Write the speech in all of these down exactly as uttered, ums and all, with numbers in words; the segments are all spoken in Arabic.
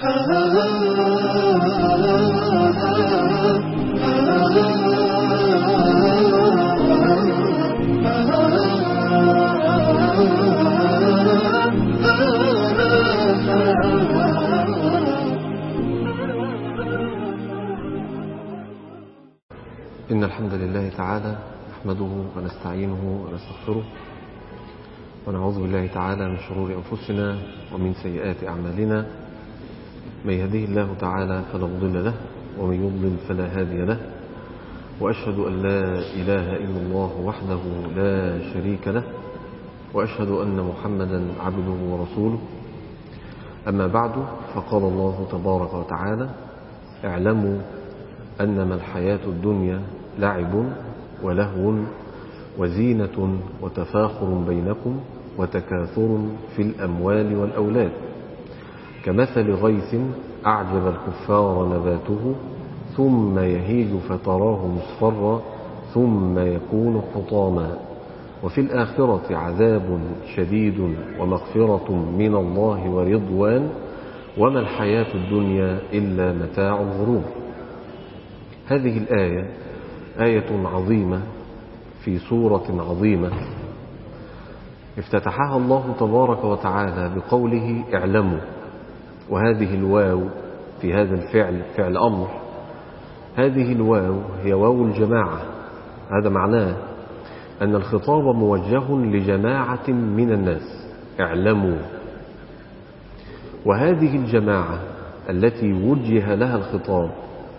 إن الحمد لله تعالى نحمده ونستعينه ونستغفره ونعوذ بالله تعالى من شرور أنفسنا ومن سيئات أعمالنا. من يهده الله تعالى فلا مضل له ومن يضلل فلا هادي له، وأشهد أن لا إله إلا الله وحده لا شريك له، وأشهد أن محمدا عبده ورسوله. أما بعد، فقال الله تبارك وتعالى: اعلموا أنما الحياة الدنيا لعب ولهو وزينة وتفاخر بينكم وتكاثر في الأموال والأولاد، كمثل غيث أعجب الكفار نباته ثم يهيج فتراه مصفرا ثم يكون حطاما، وفي الآخرة عذاب شديد ومغفرة من الله ورضوان، وما الحياة الدنيا إلا متاع الغرور. هذه الآية آية عظيمة في سورة عظيمة افتتحها الله تبارك وتعالى بقوله اعلموا، وهذه الواو في هذا الفعل فعل أمر. هذه الواو هي واو الجماعة. هذا معناه أن الخطاب موجه لجماعة من الناس، اعلموا. وهذه الجماعة التي وجه لها الخطاب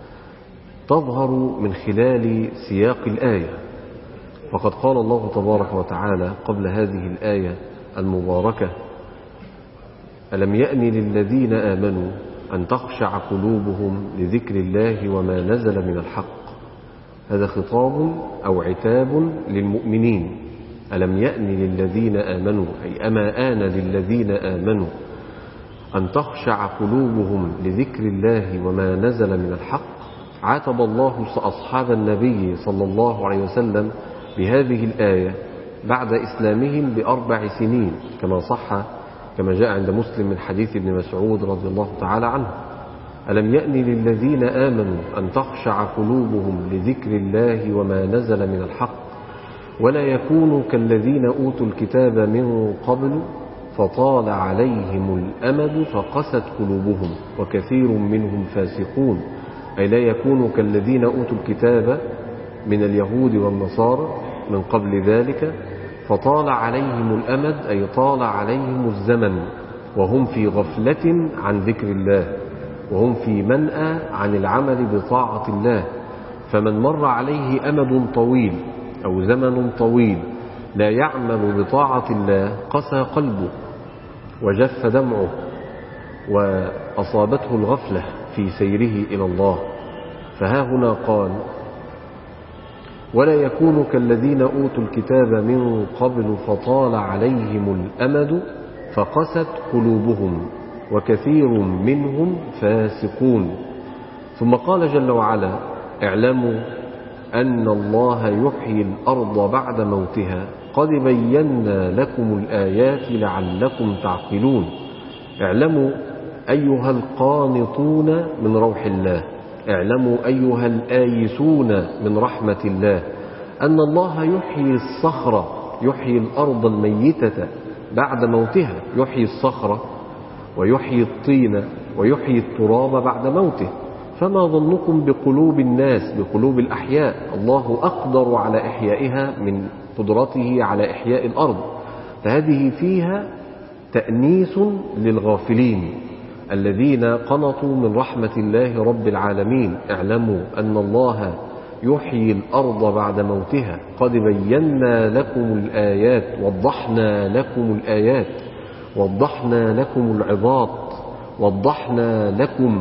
تظهر من خلال سياق الآية، فقد قال الله تبارك وتعالى قبل هذه الآية المباركة: ألم يأن للذين آمنوا أن تخشع قلوبهم لذكر الله وما نزل من الحق. هذا خطاب أو عتاب للمؤمنين. ألم يأن للذين آمنوا، أي أما آن للذين آمنوا أن تخشع قلوبهم لذكر الله وما نزل من الحق. عاتب الله أصحاب النبي صلى الله عليه وسلم بهذه الآية بعد إسلامهم بأربع سنين، كما صح كما جاء عند مسلم من حديث ابن مسعود رضي الله تعالى عنه: ألم يأن للذين آمنوا أن تخشع قلوبهم لذكر الله وما نزل من الحق ولا يكونوا كالذين أوتوا الكتاب من قبل فطال عليهم الأمد فقست قلوبهم وكثير منهم فاسقون. أي لا يكونوا كالذين أوتوا الكتاب من اليهود والنصارى من قبل ذلك فطال عليهم الأمد، أي طال عليهم الزمن وهم في غفلة عن ذكر الله، وهم في منأى عن العمل بطاعة الله. فمن مر عليه أمد طويل أو زمن طويل لا يعمل بطاعة الله قسى قلبه وجف دمعه وأصابته الغفلة في سيره إلى الله. فها هنا قال: ولا يكونوا كالذين أوتوا الكتاب من قبل فطال عليهم الأمد فقست قلوبهم وكثير منهم فاسقون. ثم قال جل وعلا: اعلموا أن الله يحيي الأرض بعد موتها قد بينا لكم الآيات لعلكم تعقلون. اعلموا أيها القانطون من روح الله، اعلموا أيها الآيسون من رحمة الله، أن الله يحيي الصخرة، يحيي الأرض الميتة بعد موتها، يحيي الصخرة ويحيي الطين ويحيي التراب بعد موته. فما ظنكم بقلوب الناس، بقلوب الأحياء؟ الله أقدر على إحيائها من قدرته على إحياء الأرض. فهذه فيها تأنيس للغافلين الذين قنطوا من رحمة الله رب العالمين. اعلموا أن الله يحيي الأرض بعد موتها قد بينا لكم الآيات، وضحنا لكم الآيات، وضحنا لكم العظات، وضحنا لكم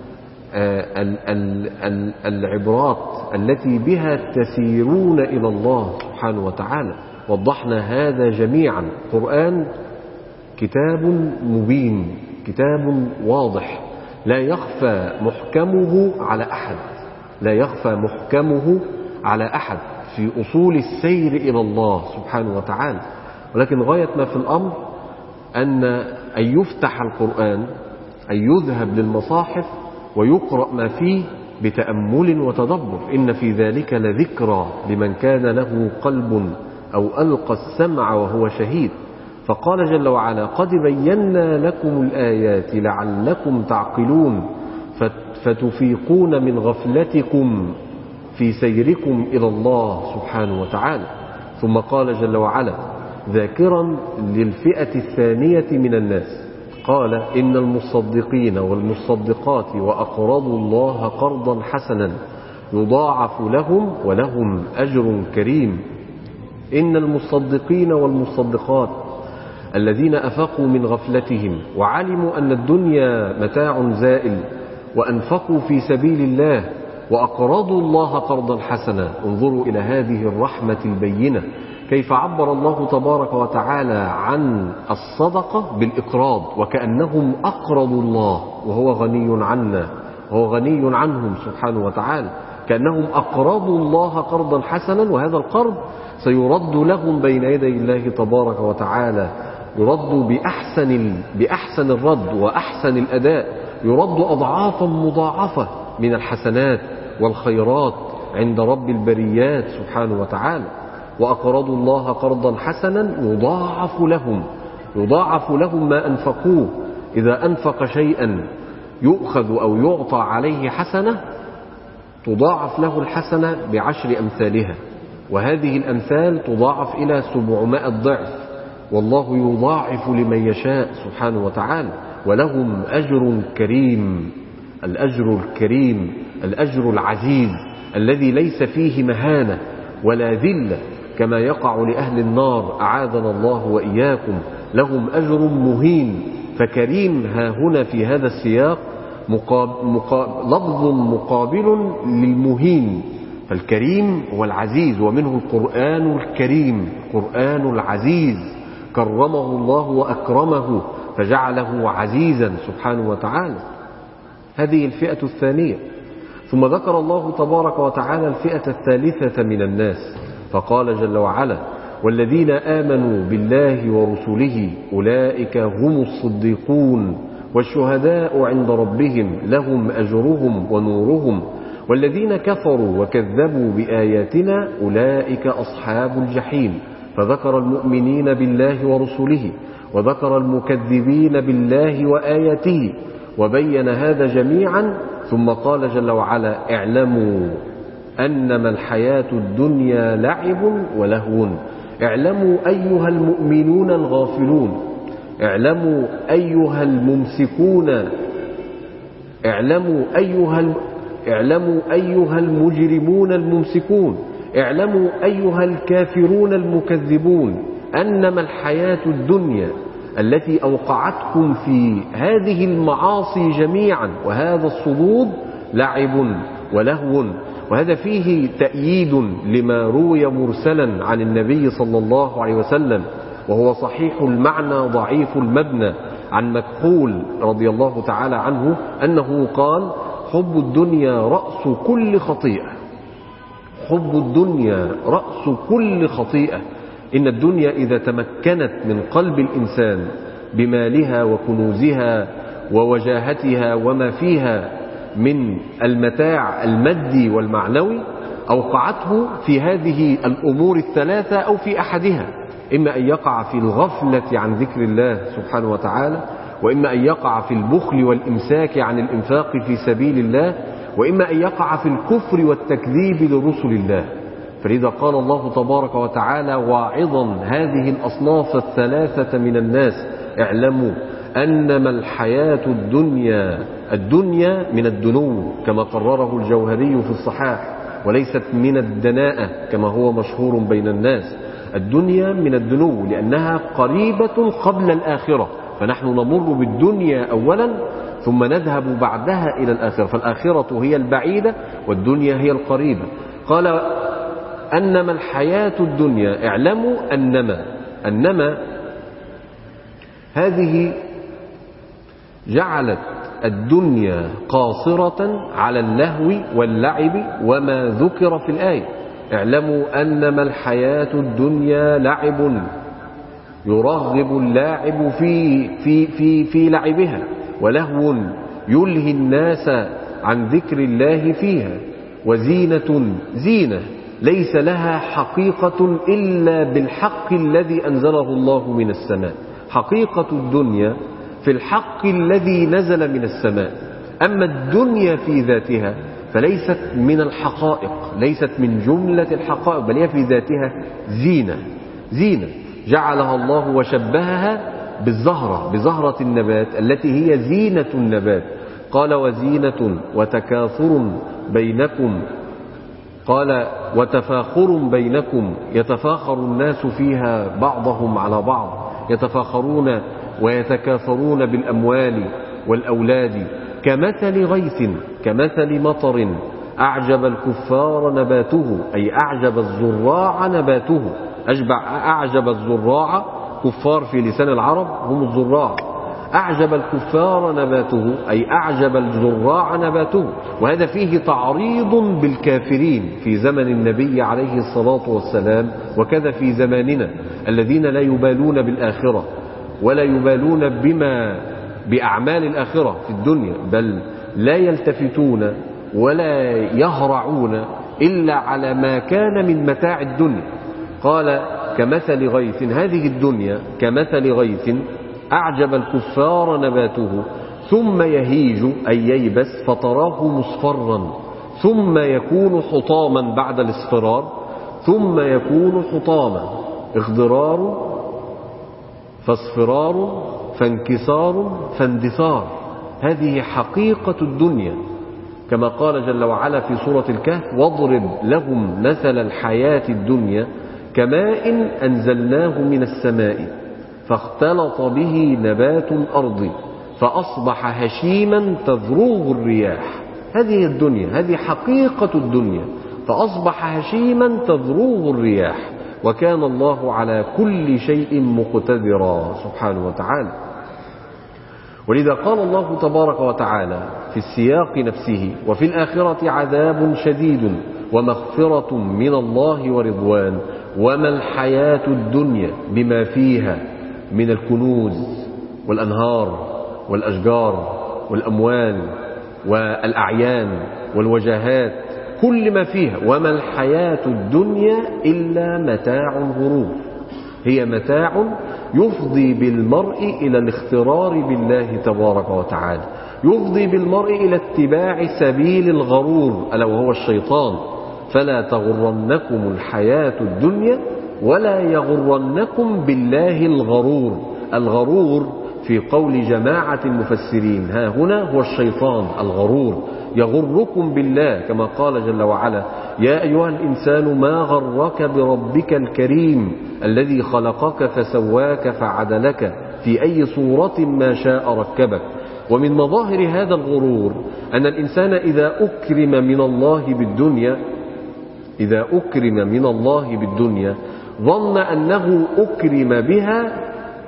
العبرات التي بها تسيرون إلى الله سبحانه وتعالى. وضحنا هذا جميعا. قرآن كتاب مبين، كتاب واضح، لا يخفى محكمه على أحد، لا يخفى محكمه على أحد في أصول السير إلى الله سبحانه وتعالى. ولكن غاية ما في الأمر أن أن يفتح القرآن أن يذهب للمصاحف ويقرأ ما فيه بتأمل وتدبر، إن في ذلك لذكرى لمن كان له قلب أو ألقى السمع وهو شهيد. فقال جل وعلا: قد بينا لكم الآيات لعلكم تعقلون فتفيقون من غفلتكم في سيركم إلى الله سبحانه وتعالى. ثم قال جل وعلا ذاكرا للفئة الثانية من الناس، قال: إن المصدقين والمصدقات وأقرضوا الله قرضا حسنا يضاعف لهم ولهم أجر كريم. إن المصدقين والمصدقات الذين أفاقوا من غفلتهم وعلموا أن الدنيا متاع زائل وأنفقوا في سبيل الله وأقرضوا الله قرضا حسنا. انظروا إلى هذه الرحمة البينة، كيف عبر الله تبارك وتعالى عن الصدقة بالإقراض، وكأنهم أقرضوا الله وهو غني عنا، وهو غني عنهم سبحانه وتعالى، كأنهم أقرضوا الله قرضا حسنا، وهذا القرض سيرد لهم بين يدي الله تبارك وتعالى، يرد بأحسن, بأحسن الرد وأحسن الأداء، يرد أضعافا مضاعفة من الحسنات والخيرات عند رب البريات سبحانه وتعالى. وأقرضوا الله قرضا حسنا يضاعف لهم، يضاعف لهم ما أنفقوه. إذا أنفق شيئا يؤخذ أو يعطى عليه حسنة تضاعف له الحسنة بعشر أمثالها، وهذه الأمثال تضاعف إلى سبعمائة ضعف، والله يضاعف لمن يشاء سبحانه وتعالى، ولهم أجر كريم. الأجر الكريم، الأجر العزيز الذي ليس فيه مهانة ولا ذلة كما يقع لأهل النار، أعاذنا الله وإياكم. لهم أجر مهين. فكريم ها هنا في هذا السياق مقاب مقاب لفظ مقابل للمهين، فالكريم هو العزيز، ومنه القرآن الكريم، القرآن العزيز كرمه الله وأكرمه فجعله عزيزا سبحانه وتعالى. هذه الفئة الثانية. ثم ذكر الله تبارك وتعالى الفئة الثالثة من الناس، فقال جل وعلا: والذين آمنوا بالله ورسله أولئك هم الصديقون والشهداء عند ربهم لهم أجرهم ونورهم والذين كفروا وكذبوا بآياتنا أولئك أصحاب الجحيم. فذكر المؤمنين بالله ورسله وذكر المكذبين بالله وآياته وبين هذا جميعا، ثم قال جل وعلا: اعلموا أنما الحياة الدنيا لعب ولهو. اعلموا أيها المؤمنون الغافلون، اعلموا أيها الممسكون، اعلموا أيها اعلموا أيها المجرمون الممسكون، اعلموا أيها الكافرون المكذبون، أنما الحياة الدنيا التي أوقعتكم في هذه المعاصي جميعا وهذا الصدود لعب ولهو. وهذا فيه تأييد لما روي مرسلا عن النبي صلى الله عليه وسلم، وهو صحيح المعنى ضعيف المبنى، عن مكحول رضي الله تعالى عنه أنه قال: حب الدنيا رأس كل خطيئة. حب الدنيا رأس كل خطيئة. إن الدنيا إذا تمكنت من قلب الإنسان بمالها وكنوزها ووجاهتها وما فيها من المتاع المادي والمعنوي، أوقعته في هذه الأمور الثلاثة أو في أحدها، إما أن يقع في الغفلة عن ذكر الله سبحانه وتعالى، وإما أن يقع في البخل والإمساك عن الإنفاق في سبيل الله، وإما أن يقع في الكفر والتكذيب لرسل الله. فلذا قال الله تبارك وتعالى واعظا هذه الأصناف الثلاثة من الناس: اعلموا أنما الحياة الدنيا، الدنيا من الدنو كما قرره الجوهري في الصحاح، وليست من الدناءة كما هو مشهور بين الناس. الدنيا من الدنو لأنها قريبة قبل الآخرة، فنحن نمر بالدنيا أولا ثم نذهب بعدها إلى الآخرة، فالآخرة هي البعيدة والدنيا هي القريبة. قال: أنما الحياة الدنيا، اعلموا أنما أنما هذه جعلت الدنيا قاصرة على اللهو واللعب وما ذكر في الآية. اعلموا أنما الحياة الدنيا لعب، يرغب اللاعب في في في في لعبها، ولهو يلهي الناس عن ذكر الله فيها، وزينة زينة ليس لها حقيقة إلا بالحق الذي أنزله الله من السماء. حقيقة الدنيا في الحق الذي نزل من السماء. أما الدنيا في ذاتها فليست من الحقائق، ليست من جملة الحقائق، بل هي في ذاتها زينة. زينة جعلها الله وشبهها بالزهرة، بزهرة النبات التي هي زينة النبات. قال وزينة وتكاثر بينكم، قال وتفاخر بينكم يتفاخر الناس فيها بعضهم على بعض، يتفاخرون ويتكاثرون بالأموال والأولاد. كمثل غيث كمثل مطر أعجب الكفار نباته، أي أعجب الزراع نباته. أشبع أعجب الزراع، كفار في لسان العرب هم الزراع. أعجب الكفار نباته أي أعجب الزراع نباته. وهذا فيه تعريض بالكافرين في زمن النبي عليه الصلاة والسلام، وكذا في زماننا الذين لا يبالون بالآخرة ولا يبالون بما بأعمال الآخرة في الدنيا، بل لا يلتفتون ولا يهرعون إلا على ما كان من متاع الدنيا. قال كمثل غيث، هذه الدنيا كمثل غيث أعجب الكفار نباته ثم يهيج أي ييبس فتراه مصفرا ثم يكون حطاما بعد الاصفرار، ثم يكون حطاما. اخضرار فاصفرار فانكسار فاندثار. هذه حقيقة الدنيا، كما قال جل وعلا في سورة الكهف واضرب لهم مثل الحياة الدنيا كماء أنزلناه من السماء فاختلط به نبات الأرض فأصبح هشيما تذروه الرياح. هذه الدنيا، هذه حقيقة الدنيا، فأصبح هشيما تذروه الرياح، وكان الله على كل شيء مقتدرا سبحانه وتعالى. ولذا قال الله تبارك وتعالى في السياق نفسه وفي الآخرة عذاب شديد ومغفرة من الله ورضوان وما الحياة الدنيا بما فيها من الكنوز والأنهار والأشجار والأموال والأعيان والوجاهات، كل ما فيها. وما الحياة الدنيا إلا متاع الغرور. هي متاع يفضي بالمرء إلى الاخترار بالله تبارك وتعالى، يفضي بالمرء إلى اتباع سبيل الغرور ألا وهو الشيطان. فلا تغرنكم الحياة الدنيا ولا يغرنكم بالله الغرور. الغرور في قول جماعة المفسرين ها هنا هو الشيطان الغرور، يغركم بالله، كما قال جل وعلا يا أيها الإنسان ما غرك بربك الكريم الذي خلقك فسواك فعدلك في أي صورة ما شاء ركبك. ومن مظاهر هذا الغرور أن الإنسان إذا أكرم من الله بالدنيا إذا أكرم من الله بالدنيا ظن أنه أكرم بها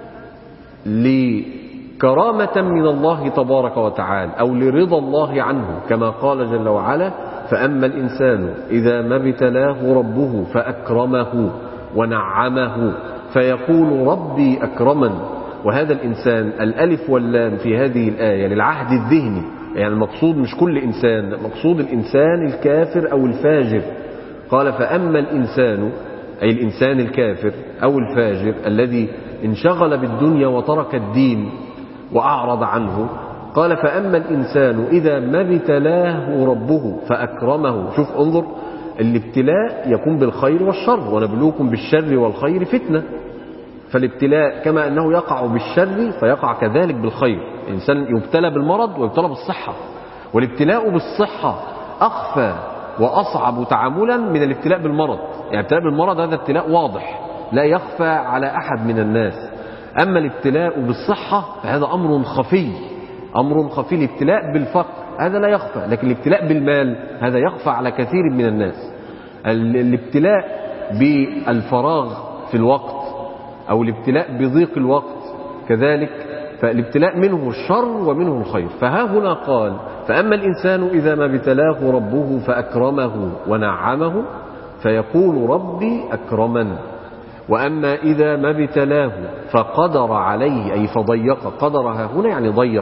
لكرامة من الله تبارك وتعالى أو لرضا الله عنه، كما قال جل وعلا فأما الإنسان إذا ما ابتلاه ربه فأكرمه ونعمه فيقول ربي أكرمن. وهذا الإنسان الألف واللام في هذه الآية للعهد الذهني، يعني المقصود مش كل إنسان، مقصود الإنسان الكافر أو الفاجر. قال فأما الإنسان أي الإنسان الكافر أو الفاجر الذي انشغل بالدنيا وترك الدين وأعرض عنه. قال فأما الإنسان إذا ما ابتلاه ربه فأكرمه. شوف انظر، الابتلاء يكون بالخير والشر، ونبلوكم بالشر والخير فتنة. فالابتلاء كما أنه يقع بالشر فيقع كذلك بالخير. الإنسان يبتلى بالمرض ويبتلى بالصحة، والابتلاء بالصحة أخفى وأصعب تعاملا من الابتلاء بالمرض. يعني الابتلاء بالمرض هذا ابتلاء واضح لا يخفى على أحد من الناس، أما الابتلاء بالصحة فهذا أمر خفي، أمر خفي. الابتلاء بالفقر هذا لا يخفى، لكن الابتلاء بالمال هذا يخفى على كثير من الناس. الابتلاء بالفراغ في الوقت أو الابتلاء بضيق الوقت كذلك، فالابتلاء منه الشر ومنه الخير. فها هنا قال فأما الإنسان إذا ما ابتلاه ربه فأكرمه ونعمه فيقول ربي أكرمن. وأما إذا ما ابتلاه فقدر عليه أي فضيق، قدر ها هنا يعني ضيق،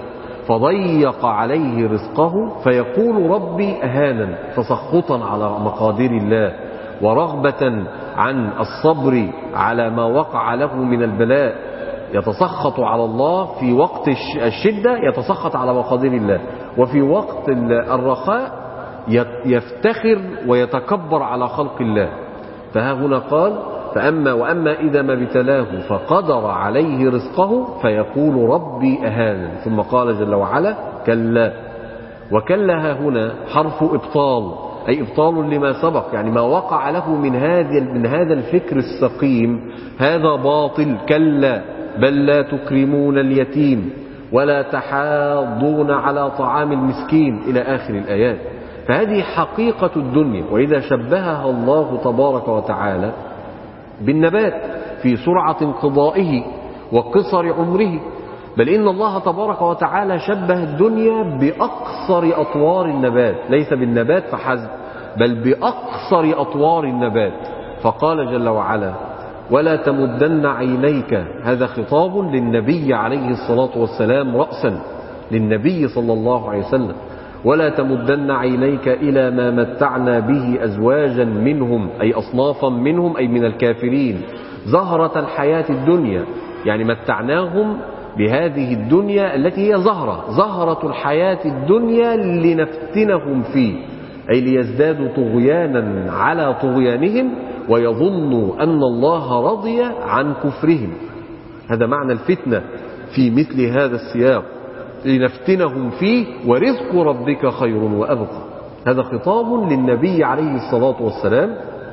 فضيق عليه رزقه فيقول ربي أهانا، تسخطا على مقادير الله ورغبة عن الصبر على ما وقع له من البلاء. يتسخط على الله في وقت الشدة، يتسخط على مقادير الله، وفي وقت الرخاء يفتخر ويتكبر على خلق الله. فها هنا قال فأما وأما إذا ما ابتلاه فقدر عليه رزقه فيقول ربي أهانا. ثم قال جل وعلا كلا. وكلا ها هنا حرف إبطال، أي إبطال لما سبق، يعني ما وقع له من هذا من هذا الفكر السقيم هذا باطل. كلا بل لا تكرمون اليتيم ولا تحاضون على طعام المسكين إلى آخر الآيات. فهذه حقيقة الدنيا، وإذا شبهها الله تبارك وتعالى بالنبات في سرعة انقضائه وقصر عمره، بل إن الله تبارك وتعالى شبه الدنيا بأقصر أطوار النبات، ليس بالنبات فحسب بل بأقصر أطوار النبات. فقال جل وعلا ولا تمدن عينيك، هذا خطاب للنبي عليه الصلاة والسلام رأسا، للنبي صلى الله عليه وسلم. ولا تمدن عينيك إلى ما متعنا به أزواجا منهم، أي أصنافا منهم، أي من الكافرين، زهرة الحياة الدنيا، يعني متعناهم بهذه الدنيا التي هي زهرة زهرة الحياة الدنيا لنفتنهم فيه، أي ليزدادوا طغيانا على طغيانهم ويظنوا أن الله رضي عن كفرهم. هذا معنى الفتنة في مثل هذا السياق، لنفتنهم فيه ورزق ربك خير وأبقى. هذا خطاب للنبي عليه الصلاة والسلام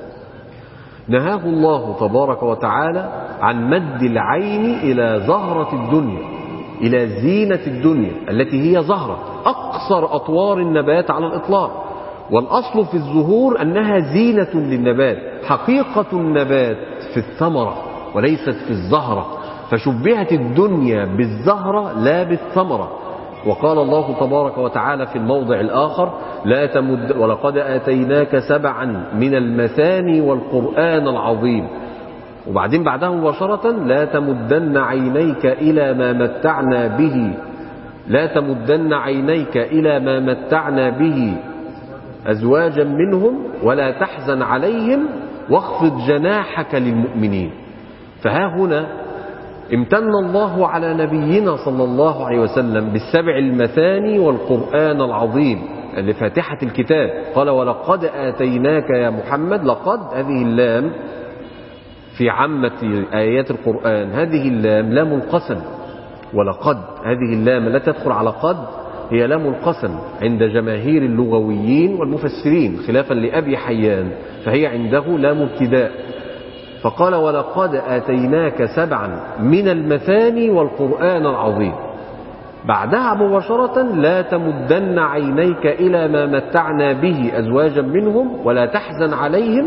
نهاه الله تبارك وتعالى عن مد العين إلى زهرة الدنيا، إلى زينة الدنيا التي هي زهرة أقصر أطوار النبات على الإطلاق. والأصل في الزهور أنها زينة للنبات، حقيقة النبات في الثمرة وليست في الزهرة، فشبهت الدنيا بالزهرة لا بالثمرة. وقال الله تبارك وتعالى في الموضع الآخر لا تمد ولقد آتيناك سبعا من المثاني والقرآن العظيم، وبعدين بعدها مباشرة لا تمدن عينيك إلى ما متعنا به لا تمدن عينيك إلى ما متعنا به أزواجا منهم ولا تحزن عليهم واخفض جناحك للمؤمنين. فها هنا امتن الله على نبينا صلى الله عليه وسلم بالسبع المثاني والقرآن العظيم اللي فاتحة الكتاب. قال ولقد آتيناك يا محمد، لقد هذه اللام في عامة آيات القرآن، هذه اللام لام القسم، ولقد هذه اللام التي تدخل على قد هي لام القسم عند جماهير اللغويين والمفسرين، خلافا لأبي حيان فهي عنده لام ابتداء. فقال ولقد آتيناك سبعا من المثاني والقرآن العظيم، بعدها مباشرة لا تمدن عينيك إلى ما متعنا به أزواجا منهم ولا تحزن عليهم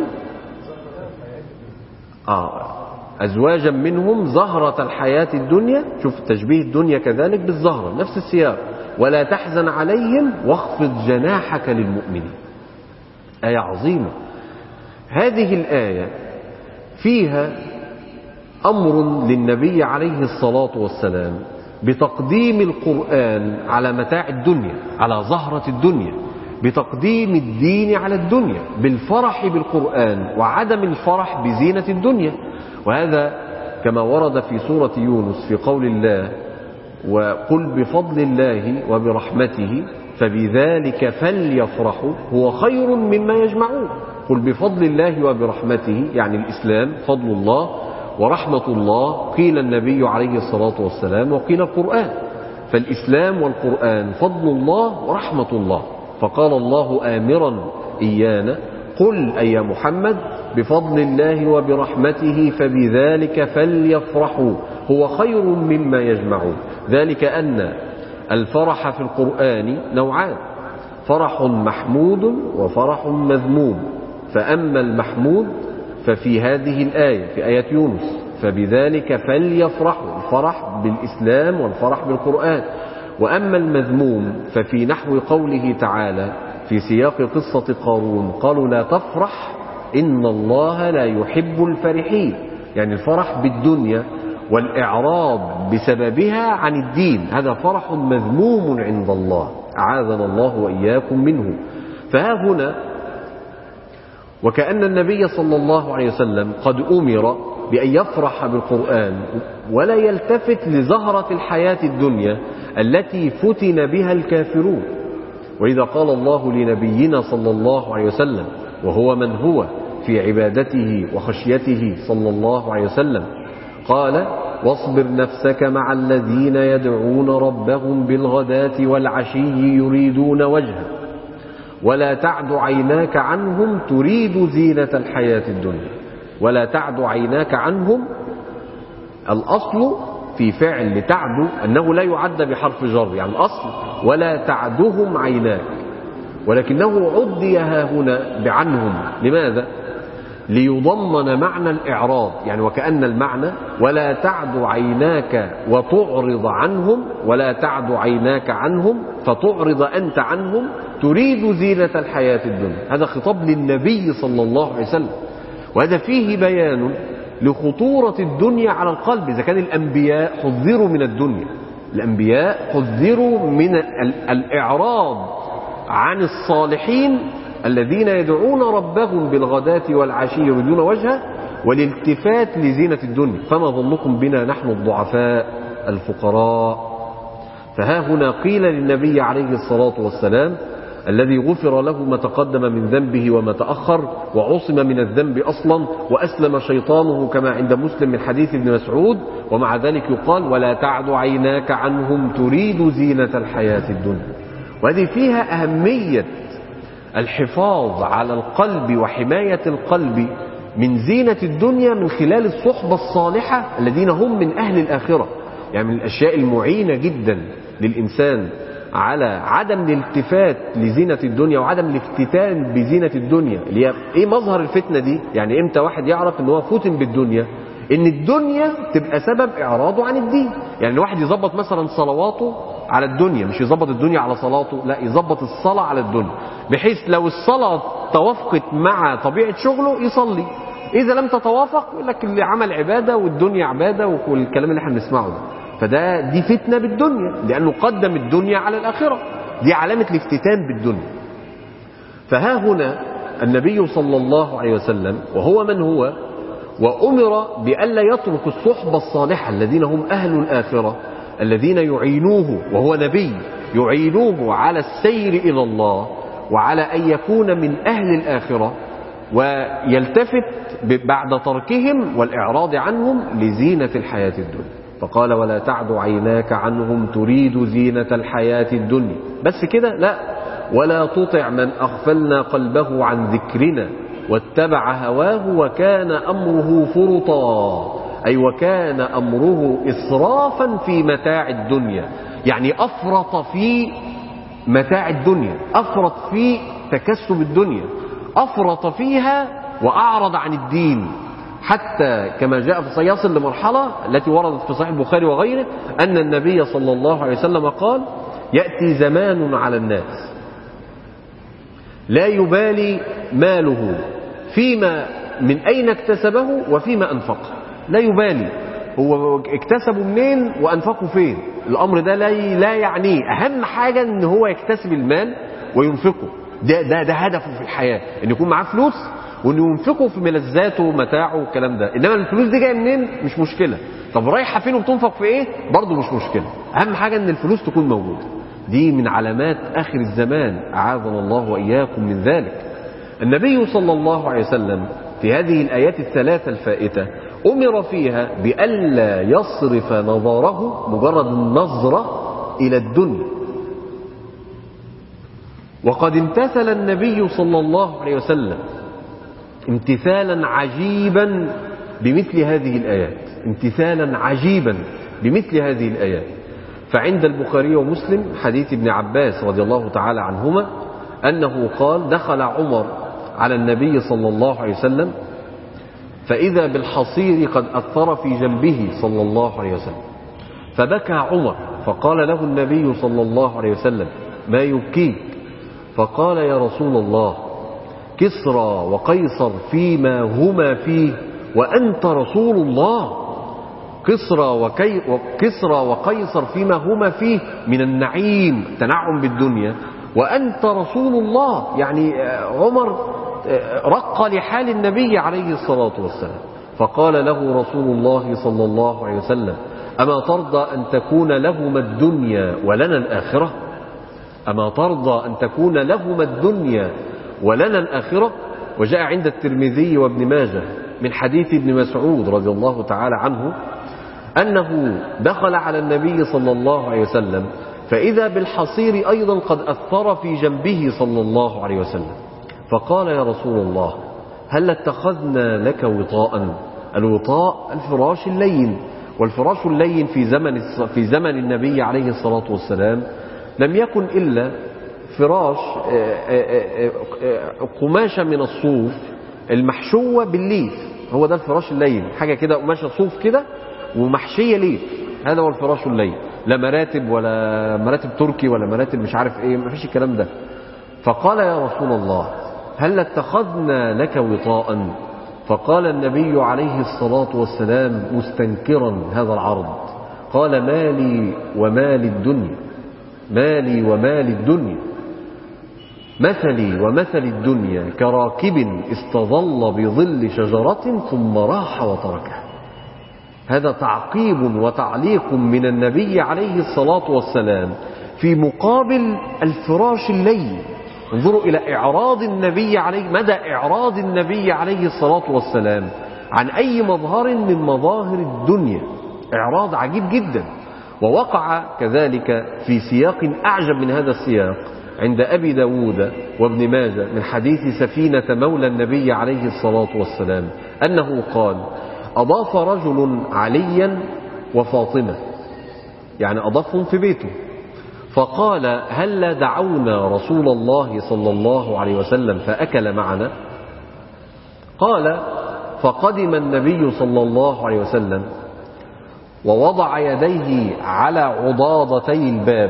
آه أزواجا منهم زهرة الحياة الدنيا. شوف تشبيه الدنيا كذلك بالزهرة، نفس السياق، ولا تحزن عليهم واخفض جناحك للمؤمنين. آية عظيمة. هذه الآية فيها أمر للنبي عليه الصلاة والسلام بتقديم القرآن على متاع الدنيا، على زهرة الدنيا، بتقديم الدين على الدنيا، بالفرح بالقرآن وعدم الفرح بزينة الدنيا. وهذا كما ورد في سورة يونس في قول الله وقل بفضل الله وبرحمته فبذلك فليفرحوا هو خير مما يجمعون. قل بفضل الله وبرحمته يعني الإسلام فضل الله، ورحمة الله قيل النبي عليه الصلاة والسلام وقيل القرآن. فالإسلام والقرآن فضل الله ورحمة الله. فقال الله آمرا إيانا قل أي يا محمد بفضل الله وبرحمته فبذلك فليفرحوا هو خير مما يجمعون. ذلك أن الفرح في القرآن نوعان، فرح محمود وفرح مذموم. فأما المحمود ففي هذه الآية في آية يونس فبذلك فليفرحوا، الفرح بالإسلام والفرح بالقرآن. وأما المذموم ففي نحو قوله تعالى في سياق قصة قارون قالوا لا تفرح إن الله لا يحب الفرحين، يعني الفرح بالدنيا والإعراض بسببها عن الدين، هذا فرح مذموم عند الله، أعاذنا الله وإياكم منه. فها هنا وكأن النبي صلى الله عليه وسلم قد أمر بأن يفرح بالقرآن ولا يلتفت لزهرة الحياة الدنيا التي فتن بها الكافرون. وإذا قال الله لنبينا صلى الله عليه وسلم وهو من هو في عبادته وخشيته صلى الله عليه وسلم، قال: واصبر نفسك مع الذين يدعون ربهم بالغداة والعشي يريدون وجهه ولا تعد عيناك عنهم تريد زينة الحياة الدنيا. ولا تعد عيناك عنهم، الأصل في فعل لتعد أنه لا يعد بحرف جر، يعني الأصل ولا تعدهم عيناك، ولكنه عدي ها هنا بعنهم. لماذا؟ ليضمن معنى الإعراض، يعني وكأن المعنى ولا تعد عيناك وتعرض عنهم، ولا تعد عيناك عنهم فتعرض أنت عنهم تريد زينة الحياة الدنيا. هذا خطاب للنبي صلى الله عليه وسلم، وهذا فيه بيان لخطورة الدنيا على القلب. إذا كان الأنبياء حذروا من الدنيا، الأنبياء حذروا من الإعراض عن الصالحين الذين يدعون ربهم بالغداة والعشي يريدون وجهه والالتفات لزينة الدنيا، فما ظنكم بنا نحن الضعفاء الفقراء. فها هنا قيل للنبي عليه الصلاة والسلام الذي غفر له ما تقدم من ذنبه وما تأخر وعصم من الذنب أصلا وأسلم شيطانه كما عند مسلم من حديث ابن مسعود، ومع ذلك يقال: ولا تعد عيناك عنهم تريد زينة الحياة الدنيا. وهذه فيها أهمية الحفاظ على القلب وحماية القلب من زينة الدنيا من خلال الصحبة الصالحة الذين هم من أهل الآخرة. يعني من الأشياء المعينة جدا للإنسان على عدم الالتفات لزينة الدنيا وعدم الافتتان بزينة الدنيا، اللي هي ايه مظهر الفتنة دي؟ يعني امتى واحد يعرف ان هو فتن بالدنيا؟ ان الدنيا تبقى سبب اعراضه عن الدين. يعني الواحد يظبط مثلا صلواته على الدنيا، مش يظبط الدنيا على صلاته، لا، يظبط الصلاة على الدنيا، بحيث لو الصلاة توافقت مع طبيعة شغله يصلي، اذا لم تتوافق يقول لك اللي عمل عبادة والدنيا عبادة والكلام اللي احنا بنسمعه ده. فده دي فتنة بالدنيا، لأنه قدم الدنيا على الآخرة، دي علامة الافتتان بالدنيا. فها هنا النبي صلى الله عليه وسلم وهو من هو، وأمر بألا يترك الصحبة الصالحة الذين هم أهل الآخرة الذين يعينوه، وهو نبي يعينوه على السير إلى الله وعلى أن يكون من أهل الآخرة، ويلتفت بعد تركهم والإعراض عنهم لزينة الحياة الدنيا. فقال: ولا تعد عيناك عنهم تريد زينة الحياة الدنيا. بس كده؟ لا، ولا تطع من أغفلنا قلبه عن ذكرنا واتبع هواه وكان أمره فرطا، أي وكان أمره إسرافا في متاع الدنيا، يعني أفرط في متاع الدنيا، أفرط في تكسب الدنيا، أفرط فيها وأعرض عن الدين، حتى كما جاء في صحيح يصل لمرحلة التي وردت في صحيح البخاري وغيره أن النبي صلى الله عليه وسلم قال: يأتي زمان على الناس لا يبالي ماله فيما من أين اكتسبه وفيما أنفقه. لا يبالي هو اكتسبه منين وأنفقه فين، الأمر ده لا يعنيه، أهم حاجة أن هو يكتسب المال وينفقه. ده, ده, ده هدفه في الحياة، أن يكون معاه فلوس وأنه ينفقه في ملذاته ومتاعه والكلام ده. إنما الفلوس دي جاية منين مش مشكلة، طب رايحة فين وبتنفق في إيه برضه مش مشكلة، أهم حاجة أن الفلوس تكون موجودة. دي من علامات آخر الزمان، أعاذنا الله وإياكم من ذلك. النبي صلى الله عليه وسلم في هذه الآيات الثلاثة الفائتة أمر فيها بألا يصرف نظره مجرد النظرة إلى الدنيا. وقد امتثل النبي صلى الله عليه وسلم امتثالا عجيبا بمثل هذه الآيات، امتثالا عجيبا بمثل هذه الآيات. فعند البخاري ومسلم حديث ابن عباس رضي الله تعالى عنهما أنه قال: دخل عمر على النبي صلى الله عليه وسلم فإذا بالحصير قد أثر في جنبه صلى الله عليه وسلم، فبكى عمر فقال له النبي صلى الله عليه وسلم: ما يبكيك؟ فقال: يا رسول الله، كسرى وقيصر فيما هما فيه وأنت رسول الله. وكسرى وكي وكسرى وقيصر فيما هما فيه من النعيم، تنعم بالدنيا، وأنت رسول الله. يعني عمر رق لحال النبي عليه الصلاة والسلام، فقال له رسول الله صلى الله عليه وسلم: أما ترضى أن تكون لهما الدنيا ولنا الآخرة؟ أما ترضى أن تكون لهما الدنيا ولنا الآخرة؟ وجاء عند الترمذي وابن ماجه من حديث ابن مسعود رضي الله تعالى عنه أنه دخل على النبي صلى الله عليه وسلم فإذا بالحصير أيضا قد أثر في جنبه صلى الله عليه وسلم، فقال: يا رسول الله، هل اتخذنا لك وطاء؟ الوطاء الفراش اللين، والفراش اللين في زمن في زمن النبي عليه الصلاة والسلام لم يكن إلا فراش قماشة من الصوف المحشوة بالليف، هو ده الفراش اللين، حاجة كده قماشة صوف كده ومحشية ليف، هذا هو الفراش اللين، لا مراتب ولا مراتب تركي ولا مراتب مش عارف ايه، ما فيش الكلام ده. فقال: يا رسول الله، هل اتخذنا لك وطاء؟ فقال النبي عليه الصلاة والسلام مستنكرا هذا العرض، قال: مالي ومال الدنيا، مالي ومال الدنيا، مثلي ومثل الدنيا كراكب استظل بظل شجرة ثم راح وتركها. هذا تعقيب وتعليق من النبي عليه الصلاة والسلام في مقابل الفراش اللين. انظروا إلى إعراض النبي عليه، مدى إعراض النبي عليه الصلاة والسلام عن أي مظهر من مظاهر الدنيا، إعراض عجيب جدا. ووقع كذلك في سياق أعجب من هذا السياق عند أبي داود وابن ماجه من حديث سفينة مولى النبي عليه الصلاة والسلام أنه قال: أضاف رجل عليا وفاطمة، يعني أضافهم في بيته، فقال: هل دعونا رسول الله صلى الله عليه وسلم فأكل معنا؟ قال: فقدم النبي صلى الله عليه وسلم ووضع يديه على عضاضتي الباب،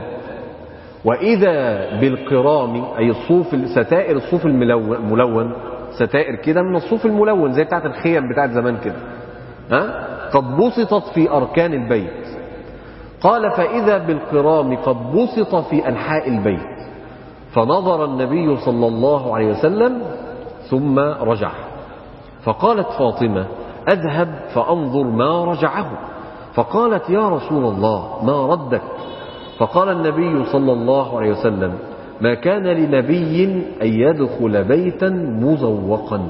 وإذا بالقرام، أي الصوف، ستائر الصوف الملون، ستائر كده من الصوف الملون زي بتاعت الخيم بتاعت زمان كده، ها؟ قد بسطت في أركان البيت. قال: فإذا بالقرام قد بسط في أنحاء البيت، فنظر النبي صلى الله عليه وسلم ثم رجع. فقالت فاطمة: أذهب فأنظر ما رجعه. فقالت: يا رسول الله، ما ردك؟ فقال النبي صلى الله عليه وسلم: ما كان لنبي أن يدخل بيتا مزوقا،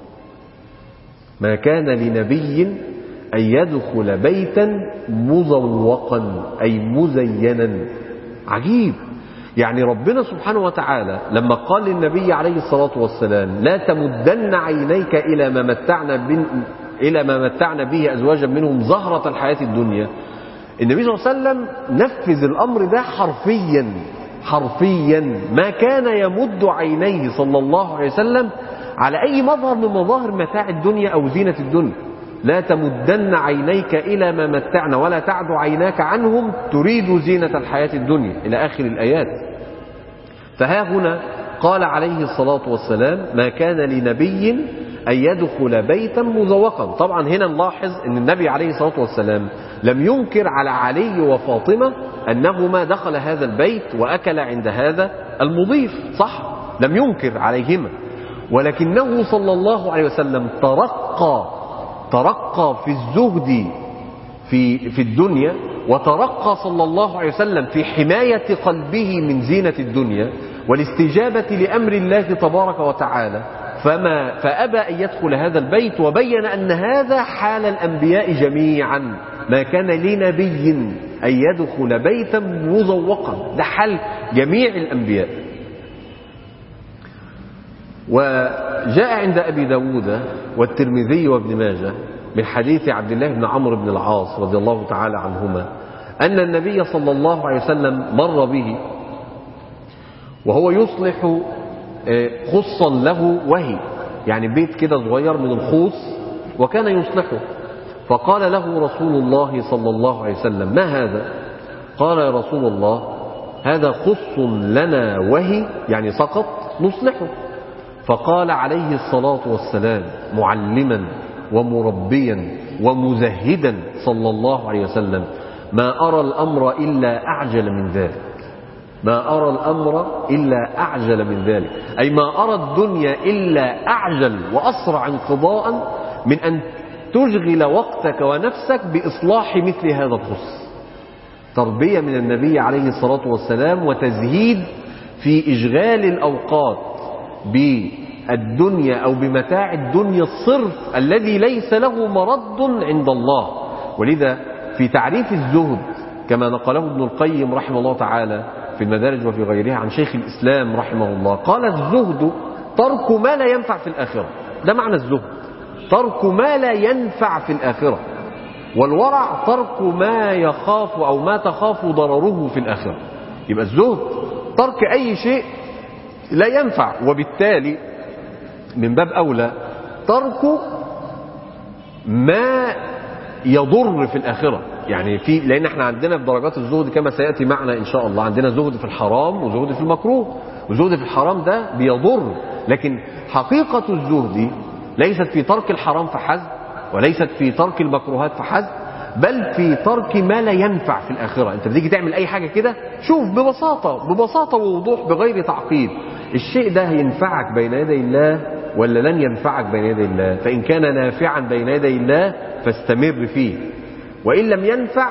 ما كان لنبي أن يدخل بيتا مزوقا أي مزينا. عجيب، يعني ربنا سبحانه وتعالى لما قال للنبي عليه الصلاة والسلام: لا تمدن عينيك إلى ما متعنا بن إلى ما متعنا به أزواجا منهم زهرة الحياة الدنيا، النبي صلى الله عليه وسلم نفذ الأمر ده حرفيا حرفيا. ما كان يمد عينيه صلى الله عليه وسلم على أي مظهر من مظاهر متاع الدنيا أو زينة الدنيا. لا تمدن عينيك إلى ما متعنا ولا تعد عيناك عنهم تريد زينة الحياة الدنيا إلى آخر الآيات. فها هنا قال عليه الصلاة والسلام: ما كان لنبي أن يدخل بيتا مزوقا. طبعا هنا نلاحظ أن النبي عليه الصلاة والسلام لم ينكر على علي وفاطمة أنهما دخل هذا البيت وأكل عند هذا المضيف، صح؟ لم ينكر عليهما، ولكنه صلى الله عليه وسلم ترقى ترقى في الزهد في في الدنيا، وترقى صلى الله عليه وسلم في حماية قلبه من زينة الدنيا والاستجابة لأمر الله تبارك وتعالى، فما فأبى أن يدخل هذا البيت، وبين أن هذا حال الأنبياء جميعا. ما كان لنبي أن يدخل بيتا مزوقا، ده حال جميع الأنبياء. وجاء عند أبي داود والترمذي وابن ماجه من حديث عبد الله بن عمرو بن العاص رضي الله تعالى عنهما أن النبي صلى الله عليه وسلم مر به وهو يصلح خصا له وهي، يعني بيت كده صغير من الخوص وكان يصلحه. فقال له رسول الله صلى الله عليه وسلم: ما هذا؟ قال: يا رسول الله، هذا خص لنا وهي، يعني سقط نصلحه. فقال عليه الصلاة والسلام معلما ومربيا: ومزهدا صلى الله عليه وسلم: ما أرى الأمر إلا أعجل من ذلك. ما أرى الأمر إلا أعجل من ذلك، أي ما أرى الدنيا إلا أعجل وأسرع انقضاء من أن تشغل وقتك ونفسك بإصلاح مثل هذا الخص. تربية من النبي عليه الصلاة والسلام وتزهيد في إشغال الأوقات بالدنيا أو بمتاع الدنيا الصرف الذي ليس له مرد عند الله. ولذا في تعريف الزهد كما نقله ابن القيم رحمه الله تعالى في المدارج وفي غيرها عن شيخ الإسلام رحمه الله، قال: الزهد ترك ما لا ينفع في الآخرة. ده معنى الزهد، ترك ما لا ينفع في الآخرة. والورع ترك ما يخاف أو ما تخاف ضرره في الآخرة. يبقى الزهد ترك أي شيء لا ينفع، وبالتالي من باب أولى ترك ما يضر في الآخرة. يعني في لأن احنا عندنا في درجات الزهد كما سيأتي معنا إن شاء الله، عندنا زهد في الحرام وزهد في المكروه، وزهد في الحرام ده بيضر. لكن حقيقة الزهد ليست في ترك الحرام فحسب، وليست في ترك المكروهات فحسب، بل في ترك ما لا ينفع في الآخرة. انت بتيجي تعمل أي حاجة كده، شوف ببساطة ببساطة ووضوح بغير تعقيد، الشيء ده هينفعك بين يدي الله ولا لن ينفعك بين يدي الله؟ فإن كان نافعا بين يدي الله فاستمر فيه، وإن لم ينفع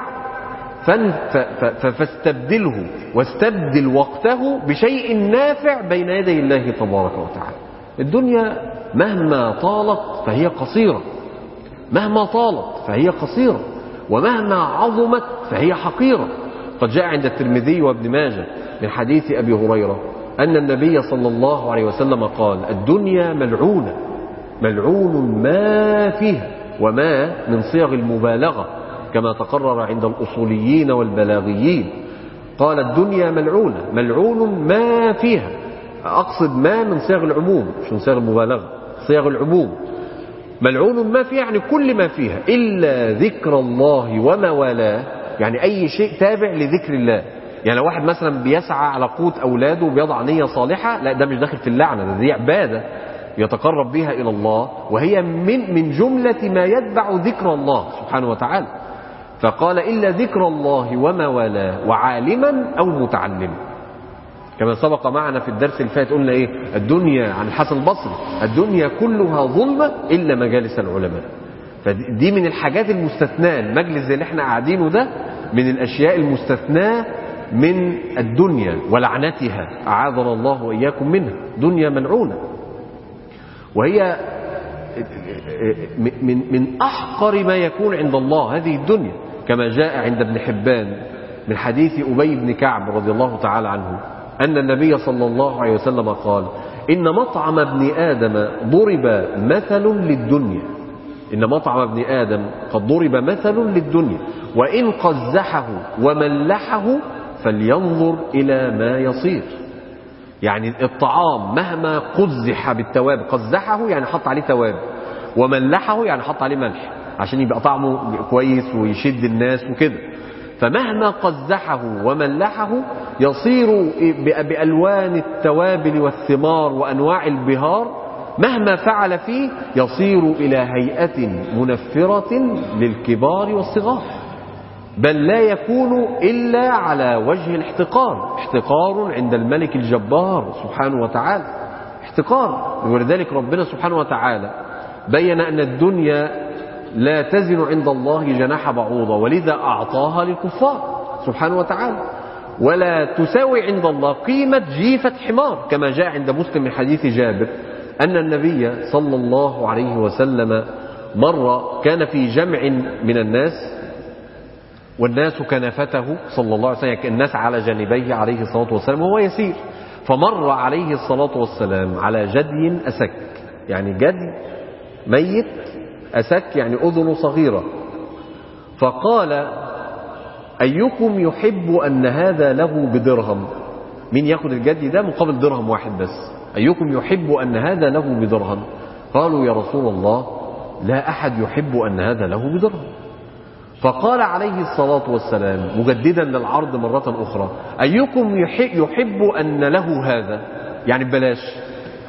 فاستبدله، واستبدل وقته بشيء نافع بين يدي الله تبارك وتعالى. الدنيا مهما طالت فهي قصيرة، مهما طالت فهي قصيرة، ومهما عظمت فهي حقيرة. قد جاء عند الترمذي وابن ماجه من حديث أبي هريرة أن النبي صلى الله عليه وسلم قال: الدنيا ملعونة، ملعون ما فيها، وما من صيغ المبالغة كما تقرر عند الأصوليين والبلاغيين. قال: الدنيا ملعونة، ملعون ما فيها. أقصد ما من صيغ العموم مش من صيغ المبالغة، صيغ العموم. ملعون ما فيها يعني كل ما فيها إلا ذكر الله وما والاه، يعني أي شيء تابع لذكر الله. يعني لو واحد مثلا بيسعى على قوت أولاده وبيضع نية صالحة، لا ده مش داخل في اللعنة، ده دي عبادة يتقرب بها إلى الله، وهي من من جملة ما يتبع ذكر الله سبحانه وتعالى. فقال: إلا ذكر الله وما والاه، وعالما أو متعلما. كما سبق معنا في الدرس الفات قلنا إيه؟ الدنيا عن الحسن البصري: الدنيا كلها ظلمة إلا مجالس العلماء. فدي من الحاجات المستثناة، المجلس اللي احنا قاعدينه ده من الأشياء المستثناة من الدنيا ولعنتها، أعاذنا الله وإياكم منها. دنيا ملعونة، وهي من من أحقر ما يكون عند الله هذه الدنيا، كما جاء عند ابن حبان من حديث أبي بن كعب رضي الله تعالى عنه أن النبي صلى الله عليه وسلم قال: إن مطعم ابن آدم ضرب مثل للدنيا، إن مطعم ابن آدم قد ضرب مثل للدنيا، وإن قزحه وملحه فلينظر إلى ما يصير. يعني الطعام مهما قزح بالتوابل، قزحه يعني حط عليه توابل، وملحه يعني حط عليه ملح عشان يبقى طعمه كويس ويشد الناس وكده. فمهما قزحه وملحه يصير بألوان التوابل والثمار وأنواع البهار، مهما فعل فيه يصير إلى هيئة منفرة للكبار والصغار، بل لا يكون إلا على وجه الاحتقار، احتقار عند الملك الجبار سبحانه وتعالى، احتقار. ولذلك ربنا سبحانه وتعالى بين أن الدنيا لا تزن عند الله جناح بعوضة، ولذا أعطاها للكفار سبحانه وتعالى، ولا تساوي عند الله قيمة جيفة حمار، كما جاء عند مسلم من حديث جابر أن النبي صلى الله عليه وسلم مرة كان في جمع من الناس، والناس كنفته صلى الله عليه وسلم، الناس على جانبيه عليه الصلاة والسلام وهو يسير، فمر عليه الصلاة والسلام على جدي أسك، يعني جدي ميت أسك يعني أذن صغيرة، فقال: أيكم يحب أن هذا له بدرهم؟ مين يأخذ الجدي ده مقابل درهم واحد بس؟ أيكم يحب أن هذا له بدرهم؟ قالوا: يا رسول الله لا أحد يحب أن هذا له بدرهم. فقال عليه الصلاة والسلام مجددا للعرض مرة أخرى: أيكم يحب أن له هذا؟ يعني ببلاش.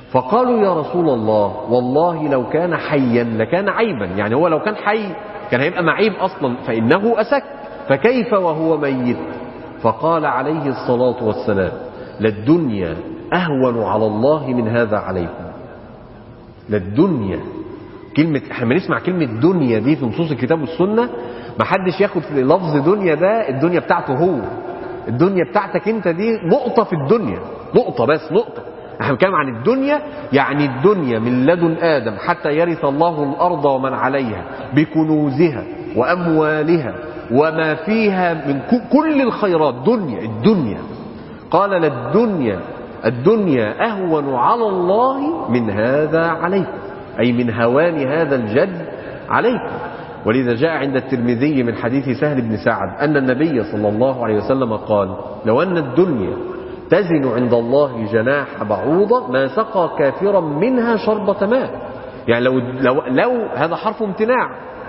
فقالوا يا رسول الله والله لو كان حيا لكان عيبا، يعني هو لو كان حي كان هيبقى معيب أصلا فإنه أسك، فكيف وهو ميت؟ فقال عليه الصلاة والسلام للدنيا أهون على الله من هذا عليكم. للدنيا، كلمة احنا بنسمع كلمة دنيا دي في نصوص الكتاب والسنة، ما حدش ياخد في لفظ دنيا ده الدنيا بتاعته هو، الدنيا بتاعتك انت دي نقطة في الدنيا، نقطة بس، نقطة. احنا بنتكلم عن الدنيا، يعني الدنيا من لدن آدم حتى يرث الله الأرض ومن عليها بكنوزها وأموالها وما فيها من كل الخيرات، دنيا الدنيا. قال للدنيا الدنيا أهون على الله من هذا عليكم، أي من هوان هذا الجد عليكم. ولذا جاء عند الترمذي من حديث سهل بن سعد أن النبي صلى الله عليه وسلم قال لو أن الدنيا تزن عند الله جناح بعوضة ما سقى كافرا منها شربة ماء. يعني لو, لو, لو هذا حرف امتناع،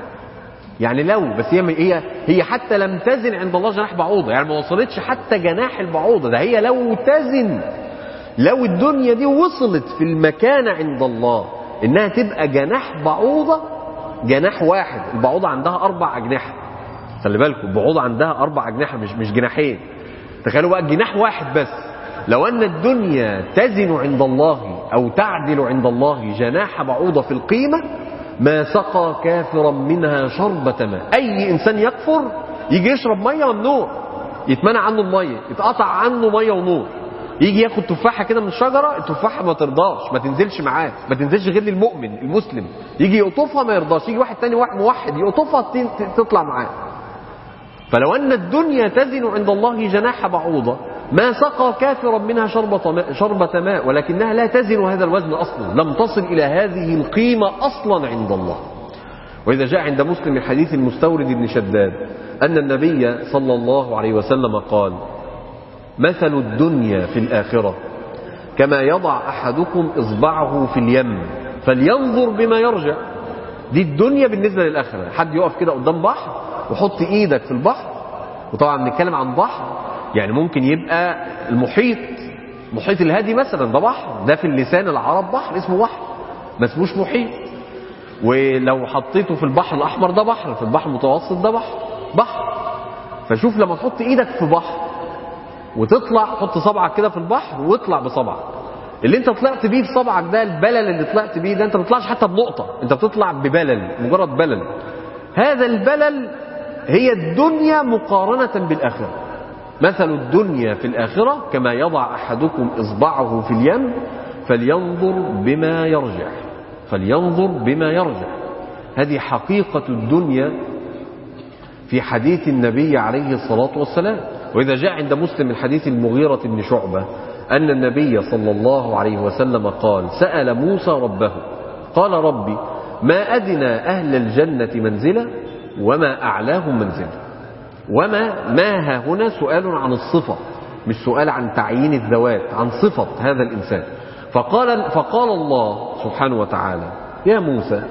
يعني لو، بس هي هي هي حتى لم تزن عند الله جناح بعوضة، يعني ما وصلتش حتى جناح البعوضة، ده هي لو تزن، لو الدنيا دي وصلت في المكانة عند الله انها تبقى جناح بعوضة، جناح واحد، البعوضة عندها اربع اجنحة، خلي بالكم البعوضة عندها اربع اجنحة مش مش جناحين، تخيلوا بقى جناح واحد بس. لو ان الدنيا تزن عند الله او تعدل عند الله جناح بعوضة في القيمة ما سقى كافرا منها شربة ماء. اي انسان يكفر يجي يشرب مية ممنوع، يتمنع عنه المية، يتقطع عنه مية ونور. يجي ياخد تفاحة كده من الشجرة، التفاحة ما ترضاش، ما تنزلش معاه، ما تنزلش غير للمؤمن المسلم، يجي يقطفها ما يرضاش، يجي واحد تاني واحد موحد يقطفها تطلع معاه. فلو أن الدنيا تزن عند الله جناح بعوضة ما سقى كافرا منها شربة ماء, شربة ماء ولكنها لا تزن هذا الوزن أصلا، لم تصل إلى هذه القيمة أصلا عند الله. وإذا جاء عند مسلم من حديث المستورد بن شداد أن النبي صلى الله عليه وسلم قال مثل الدنيا في الآخرة كما يضع أحدكم إصبعه في اليم فلينظر بما يرجع. دي الدنيا بالنسبة للآخرة. حد يقف كده قدام بحر وحط إيدك في البحر، وطبعا بنتكلم عن بحر يعني ممكن يبقى المحيط، محيط الهادي مثلا ده بحر، ده في اللسان العرب بحر اسمه بحر، ما اسموش محيط. ولو حطيته في البحر الأحمر ده بحر، في البحر المتوسط ده بحر بحر. فشوف لما تحط إيدك في بحر وتطلع، حط صبعك كده في البحر واطلع بصبعك، اللي انت طلعت بيه بصبعك ده، البلل اللي طلعت بيه ده، انت ما بتطلعش حتى بنقطة، انت بتطلع ببلل، مجرد بلل. هذا البلل هي الدنيا مقارنة بالآخرة. مثل الدنيا في الآخرة كما يضع أحدكم إصبعه في اليم فلينظر بما يرجع، فلينظر بما يرجع. هذه حقيقة الدنيا في حديث النبي عليه الصلاة والسلام. وإذا جاء عند مسلم من حديث المغيرة بن شعبة أن النبي صلى الله عليه وسلم قال سأل موسى ربه قال ربي ما أدنى أهل الجنة منزلة وما أعلاهم منزلة. وما ما ها هنا سؤال عن الصفة، مش سؤال عن تعيين الذوات، عن صفة هذا الإنسان. فقال, فقال الله سبحانه وتعالى يا موسى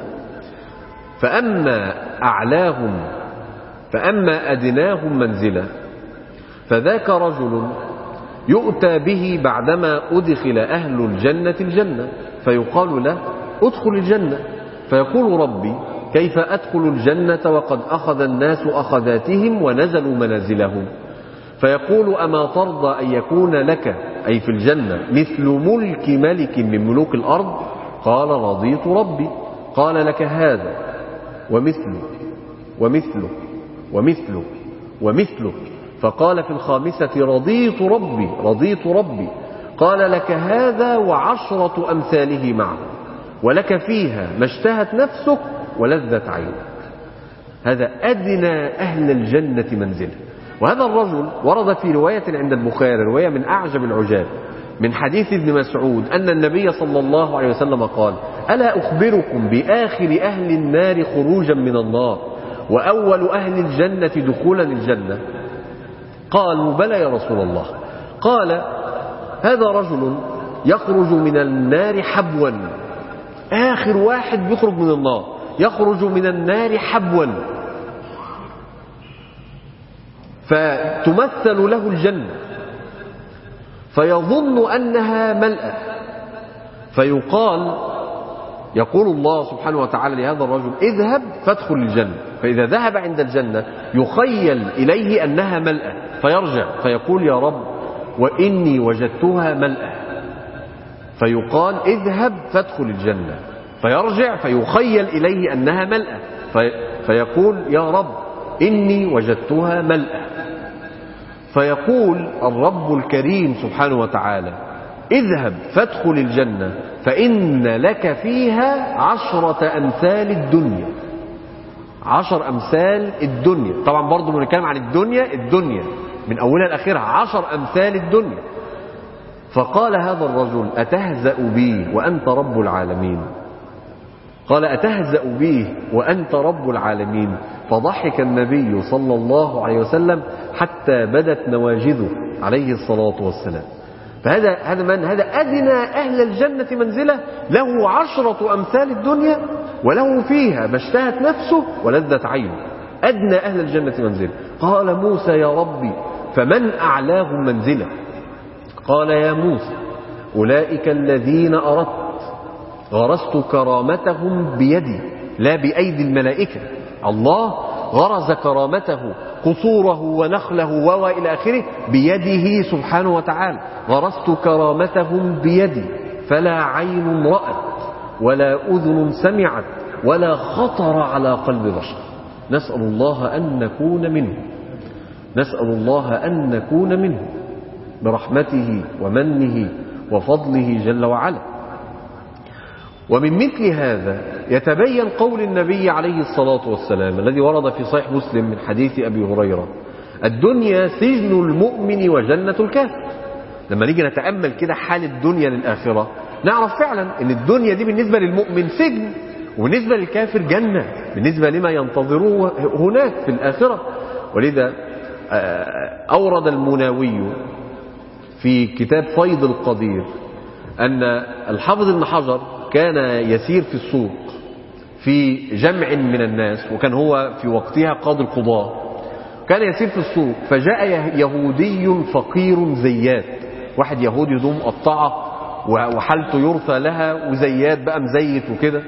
فأما أعلاهم فأما أدناهم منزلة فذاك رجل يؤتى به بعدما أدخل أهل الجنة الجنة فيقال له ادخل الجنة، فيقول ربي كيف أدخل الجنة وقد أخذ الناس أخذاتهم ونزلوا منازلهم؟ فيقول أما ترضى أن يكون لك أي في الجنة مثل ملك ملك من ملوك الأرض؟ قال رضيت ربي. قال لك هذا ومثله ومثله ومثله ومثله. فقال في الخامسة رضيت ربي رضيت ربي. قال لك هذا وعشرة أمثاله معه ولك فيها ما اشتهت نفسك ولذت عينك. هذا أدنى أهل الجنة منزلا. وهذا الرجل ورد في رواية عند البخاري، رواية من أعجب العجاب، من حديث ابن مسعود أن النبي صلى الله عليه وسلم قال ألا أخبركم بآخر أهل النار خروجا من النار وأول أهل الجنة دخولا الجنة؟ قالوا بلى يا رسول الله. قال هذا رجل يخرج من النار حبوا، آخر واحد بيخرج من النار يخرج من النار حبوا، فتمثل له الجنة فيظن أنها ملأة، فيقال يقول الله سبحانه وتعالى لهذا الرجل اذهب فادخل الجنة. فإذا ذهب عند الجنة يخيل إليه أنها ملأة فيرجع فيقول يا رب وإني وجدتها ملأة. فيقال اذهب فادخل الجنة فيرجع فيخيل إليه أنها ملأة في فيقول يا رب إني وجدتها ملأة. فيقول الرب الكريم سبحانه وتعالى اذهب فادخل الجنة فإن لك فيها عشرة أمثال الدنيا. عشر أمثال الدنيا. طبعا برضو بنتكلم عن الدنيا الدنيا من أولها لآخرها عشر أمثال الدنيا. فقال هذا الرجل أتهزأ بي وأنت رب العالمين؟ قال أتهزأ بي وأنت رب العالمين؟ فضحك النبي صلى الله عليه وسلم حتى بدت نواجذه عليه الصلاة والسلام. فهذا هذا من هذا أدنى أهل الجنة منزلة له عشرة أمثال الدنيا وله فيها ما اشتهت نفسه ولذت عينه. أدنى أهل الجنة منزلة. قال موسى يا ربي فمن أعلاهم منزلة؟ قال يا موسى أولئك الذين أردت غرست كرامتهم بيدي لا بأيدي الملائكة. الله غرز كرامته قصوره ونخله وإلى آخره بيده سبحانه وتعالى. غرست كرامتهم بيدي فلا عين رأت ولا أذن سمعت ولا خطر على قلب بشر. نسأل الله أن نكون منه. نسأل الله أن نكون منه برحمته ومنه وفضله جل وعلا. ومن مثل هذا يتبين قول النبي عليه الصلاة والسلام الذي ورد في صحيح مسلم من حديث أبي هريرة الدنيا سجن المؤمن وجنة الكافر. لما نيجي نتأمل كده حال الدنيا للآخرة نعرف فعلا أن الدنيا دي بالنسبة للمؤمن سجن وبالنسبة للكافر جنة بالنسبة لما ينتظروه هناك في الآخرة. ولذا أورد المناوي في كتاب فيض القدير أن الحافظ ابن حجر كان يسير في السوق في جمع من الناس وكان هو في وقتها قاضي القضاة. كان يسير في السوق فجاء يهودي فقير زيات. واحد يهودي هدوم مقطعة وحالته يرثى لها وزيات بقى مزيت وكده.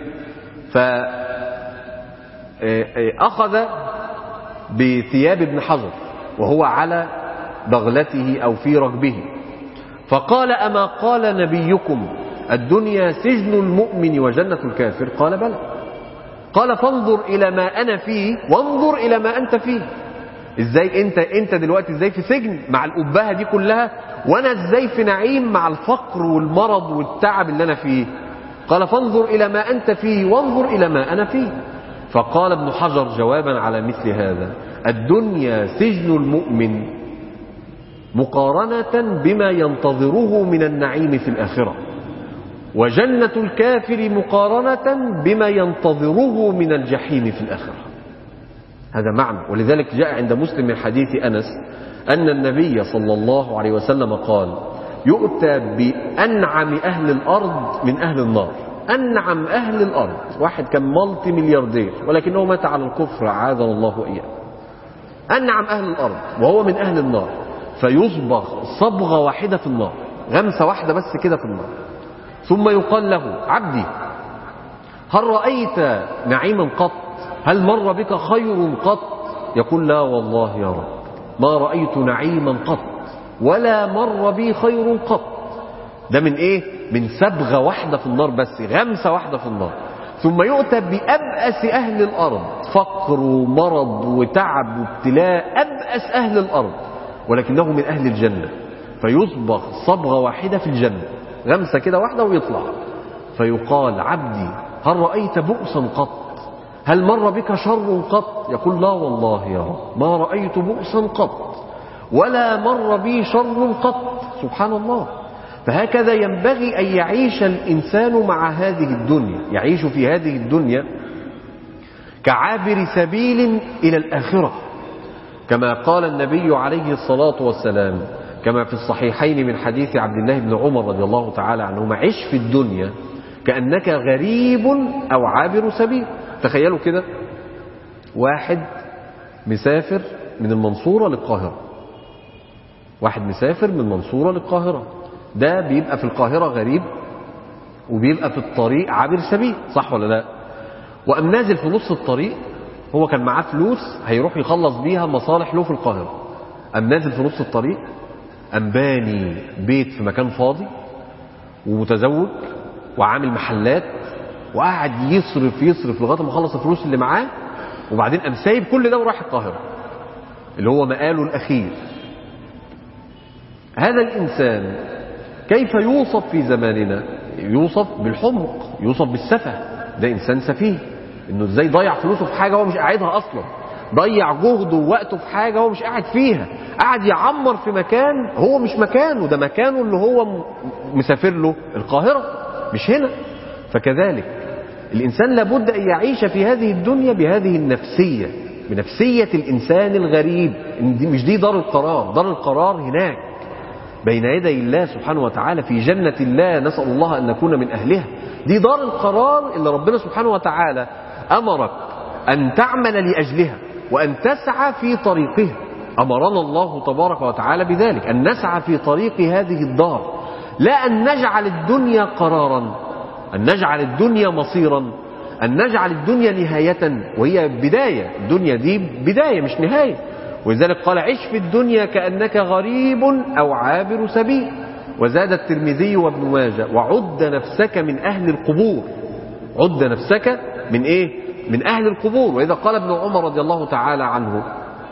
فأخذ بثياب ابن حجر وهو على بغلته أو في ركبه فقال أما قال نبيكم الدنيا سجن المؤمن وجنة الكافر؟ قال بلى. قال فانظر إلى ما أنا فيه وانظر إلى ما أنت فيه. إزاي أنت أنت دلوقتي إزاي في سجن مع الأبهة دي كلها وأنا إزاي في نعيم مع الفقر والمرض والتعب اللي أنا فيه؟ قال فانظر إلى ما أنت فيه وانظر إلى ما أنا فيه. فقال ابن حجر جوابا على مثل هذا الدنيا سجن المؤمن مقارنة بما ينتظره من النعيم في الآخرة وجنة الكافر مقارنة بما ينتظره من الجحيم في الآخرة. هذا معنى. ولذلك جاء عند مسلم من حديث أنس أن النبي صلى الله عليه وسلم قال يؤتى بأنعم أهل الأرض من أهل النار. أنعم أهل الأرض واحد كان مالتي ملياردير ولكنه مات على الكفر عاذنا الله وإياه. أنعم أهل الأرض وهو من أهل النار فيصبغ صبغة واحدة في النار غمسة واحدة بس كده في النار ثم يقال له عبدي هل رأيت نعيما قط؟ هل مر بك خير قط؟ يقول لا والله يا رب ما رأيت نعيما قط ولا مر بي خير قط. ده من ايه؟ من صبغة واحدة في النار بس غمسة واحدة في النار. ثم يؤتى بأبأس أهل الأرض فقر ومرض وتعب وابتلاء أبأس أهل الأرض ولكنه من أهل الجنة فيصبغ صبغة واحدة في الجنة غمسة كده واحدة ويطلع. فيقال عبدي هل رأيت بؤسا قط؟ هل مر بك شر قط؟ يقول لا والله يا رب ما رأيت بؤسا قط ولا مر بي شر قط. سبحان الله. فهكذا ينبغي أن يعيش الإنسان مع هذه الدنيا. يعيش في هذه الدنيا كعابر سبيل إلى الآخرة كما قال النبي عليه الصلاة والسلام كما في الصحيحين من حديث عبد الله بن عمر رضي الله تعالى عنهما عش في الدنيا كأنك غريب أو عابر سبيل. تخيلوا كده واحد مسافر من المنصورة للقاهرة. واحد مسافر من المنصورة للقاهرة ده بيبقى في القاهرة غريب وبيبقى في الطريق عابر سبيل، صح ولا لا؟ وقام نازل في نص الطريق، هو كان معاه فلوس هيروح يخلص بيها مصالح له في القاهرة، قام نازل في نص الطريق، قام باني بيت في مكان فاضي ومتزوج وعامل محلات وقعد يصرف يصرف لغايه ما خلص الفلوس اللي معاه، وبعدين قام سايب كل ده وراح القاهرة اللي هو مآله الأخير. هذا الإنسان كيف يوصف في زماننا؟ يوصف بالحمق، يوصف بالسفه. ده إنسان سفيه، إنه إزاي ضيع فلوسه في حاجة هو مش قاعدها أصلا، ضيع جهده ووقته في حاجة هو مش قاعد فيها، قاعد يعمر في مكان هو مش مكانه، ده مكانه اللي هو مسافر له القاهرة مش هنا. فكذلك الإنسان لابد أن يعيش في هذه الدنيا بهذه النفسية، بنفسية الإنسان الغريب. مش دي دار القرار، دار القرار هناك بين يدي الله سبحانه وتعالى في جنة الله، نسأل الله أن نكون من أهلها. دي دار القرار اللي ربنا سبحانه وتعالى أمرك أن تعمل لأجلها وأن تسعى في طريقها. أمرنا الله تبارك وتعالى بذلك، أن نسعى في طريق هذه الدار، لا أن نجعل الدنيا قرارا، أن نجعل الدنيا مصيرا، أن نجعل الدنيا نهاية وهي بداية. الدنيا دي بداية مش نهاية. ولذلك قال عش في الدنيا كأنك غريب أو عابر سبيل. وزاد الترمذي وابن ماجه وعد نفسك من أهل القبور. عد نفسك من إيه؟ من أهل القبور. وإذا قال ابن عمر رضي الله تعالى عنه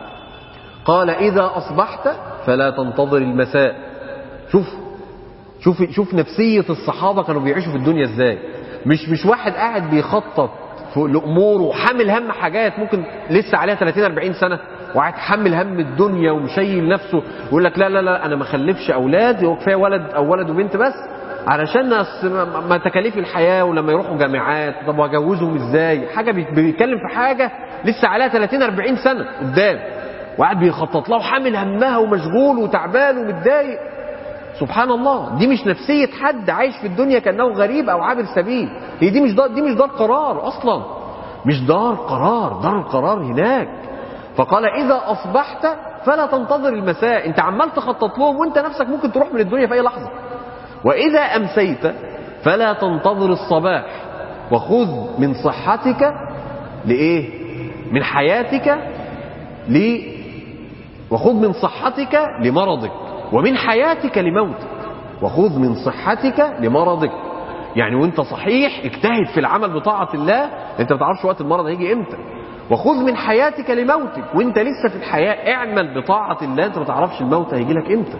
قال إذا أصبحت فلا تنتظر المساء. شوف شوف شوف نفسية الصحابة كانوا بيعيشوا في الدنيا إزاي. مش مش واحد قاعد بيخطط لأموره وحامل هم حاجات ممكن لسه عليها ثلاثين أربعين سنة، وقاعد حامل هم الدنيا ومشيل نفسه ويقول لك لا لا لا أنا ما خلفش أولاد، هو كفاية ولد أو ولد وبنت بس علشان ما تكاليف الحياة ولما يروحوا جامعات، طب وأجوزهم إزاي؟ حاجة بيتكلم في حاجة لسه عليها ثلاثين أربعين سنة قدام، وقاعد بيخطط لها وحامل همها ومشغول وتعبان ومتضايق. سبحان الله، دي مش نفسية حد عايش في الدنيا كأنه غريب أو عابر سبيل. هي دي مش دار، دي مش دار قرار أصلا، مش دار قرار، دار القرار هناك. فقال إذا أصبحت فلا تنتظر المساء، أنت عمال تخطط لهم وأنت نفسك ممكن تروح من الدنيا في أي لحظة. وإذا أمسيت فلا تنتظر الصباح، وخذ من صحتك لإيه؟ من حياتك ل وخذ من صحتك لمرضك، ومن حياتك لموتك. وخذ من صحتك لمرضك، يعني وانت صحيح اجتهد في العمل بطاعة الله، انت ما تعرفش وقت المرض هيجي امتى. وخذ من حياتك لموتك، وانت لسه في الحياة اعمل بطاعة الله، انت ما تعرفش الموت هيجي لك امتى.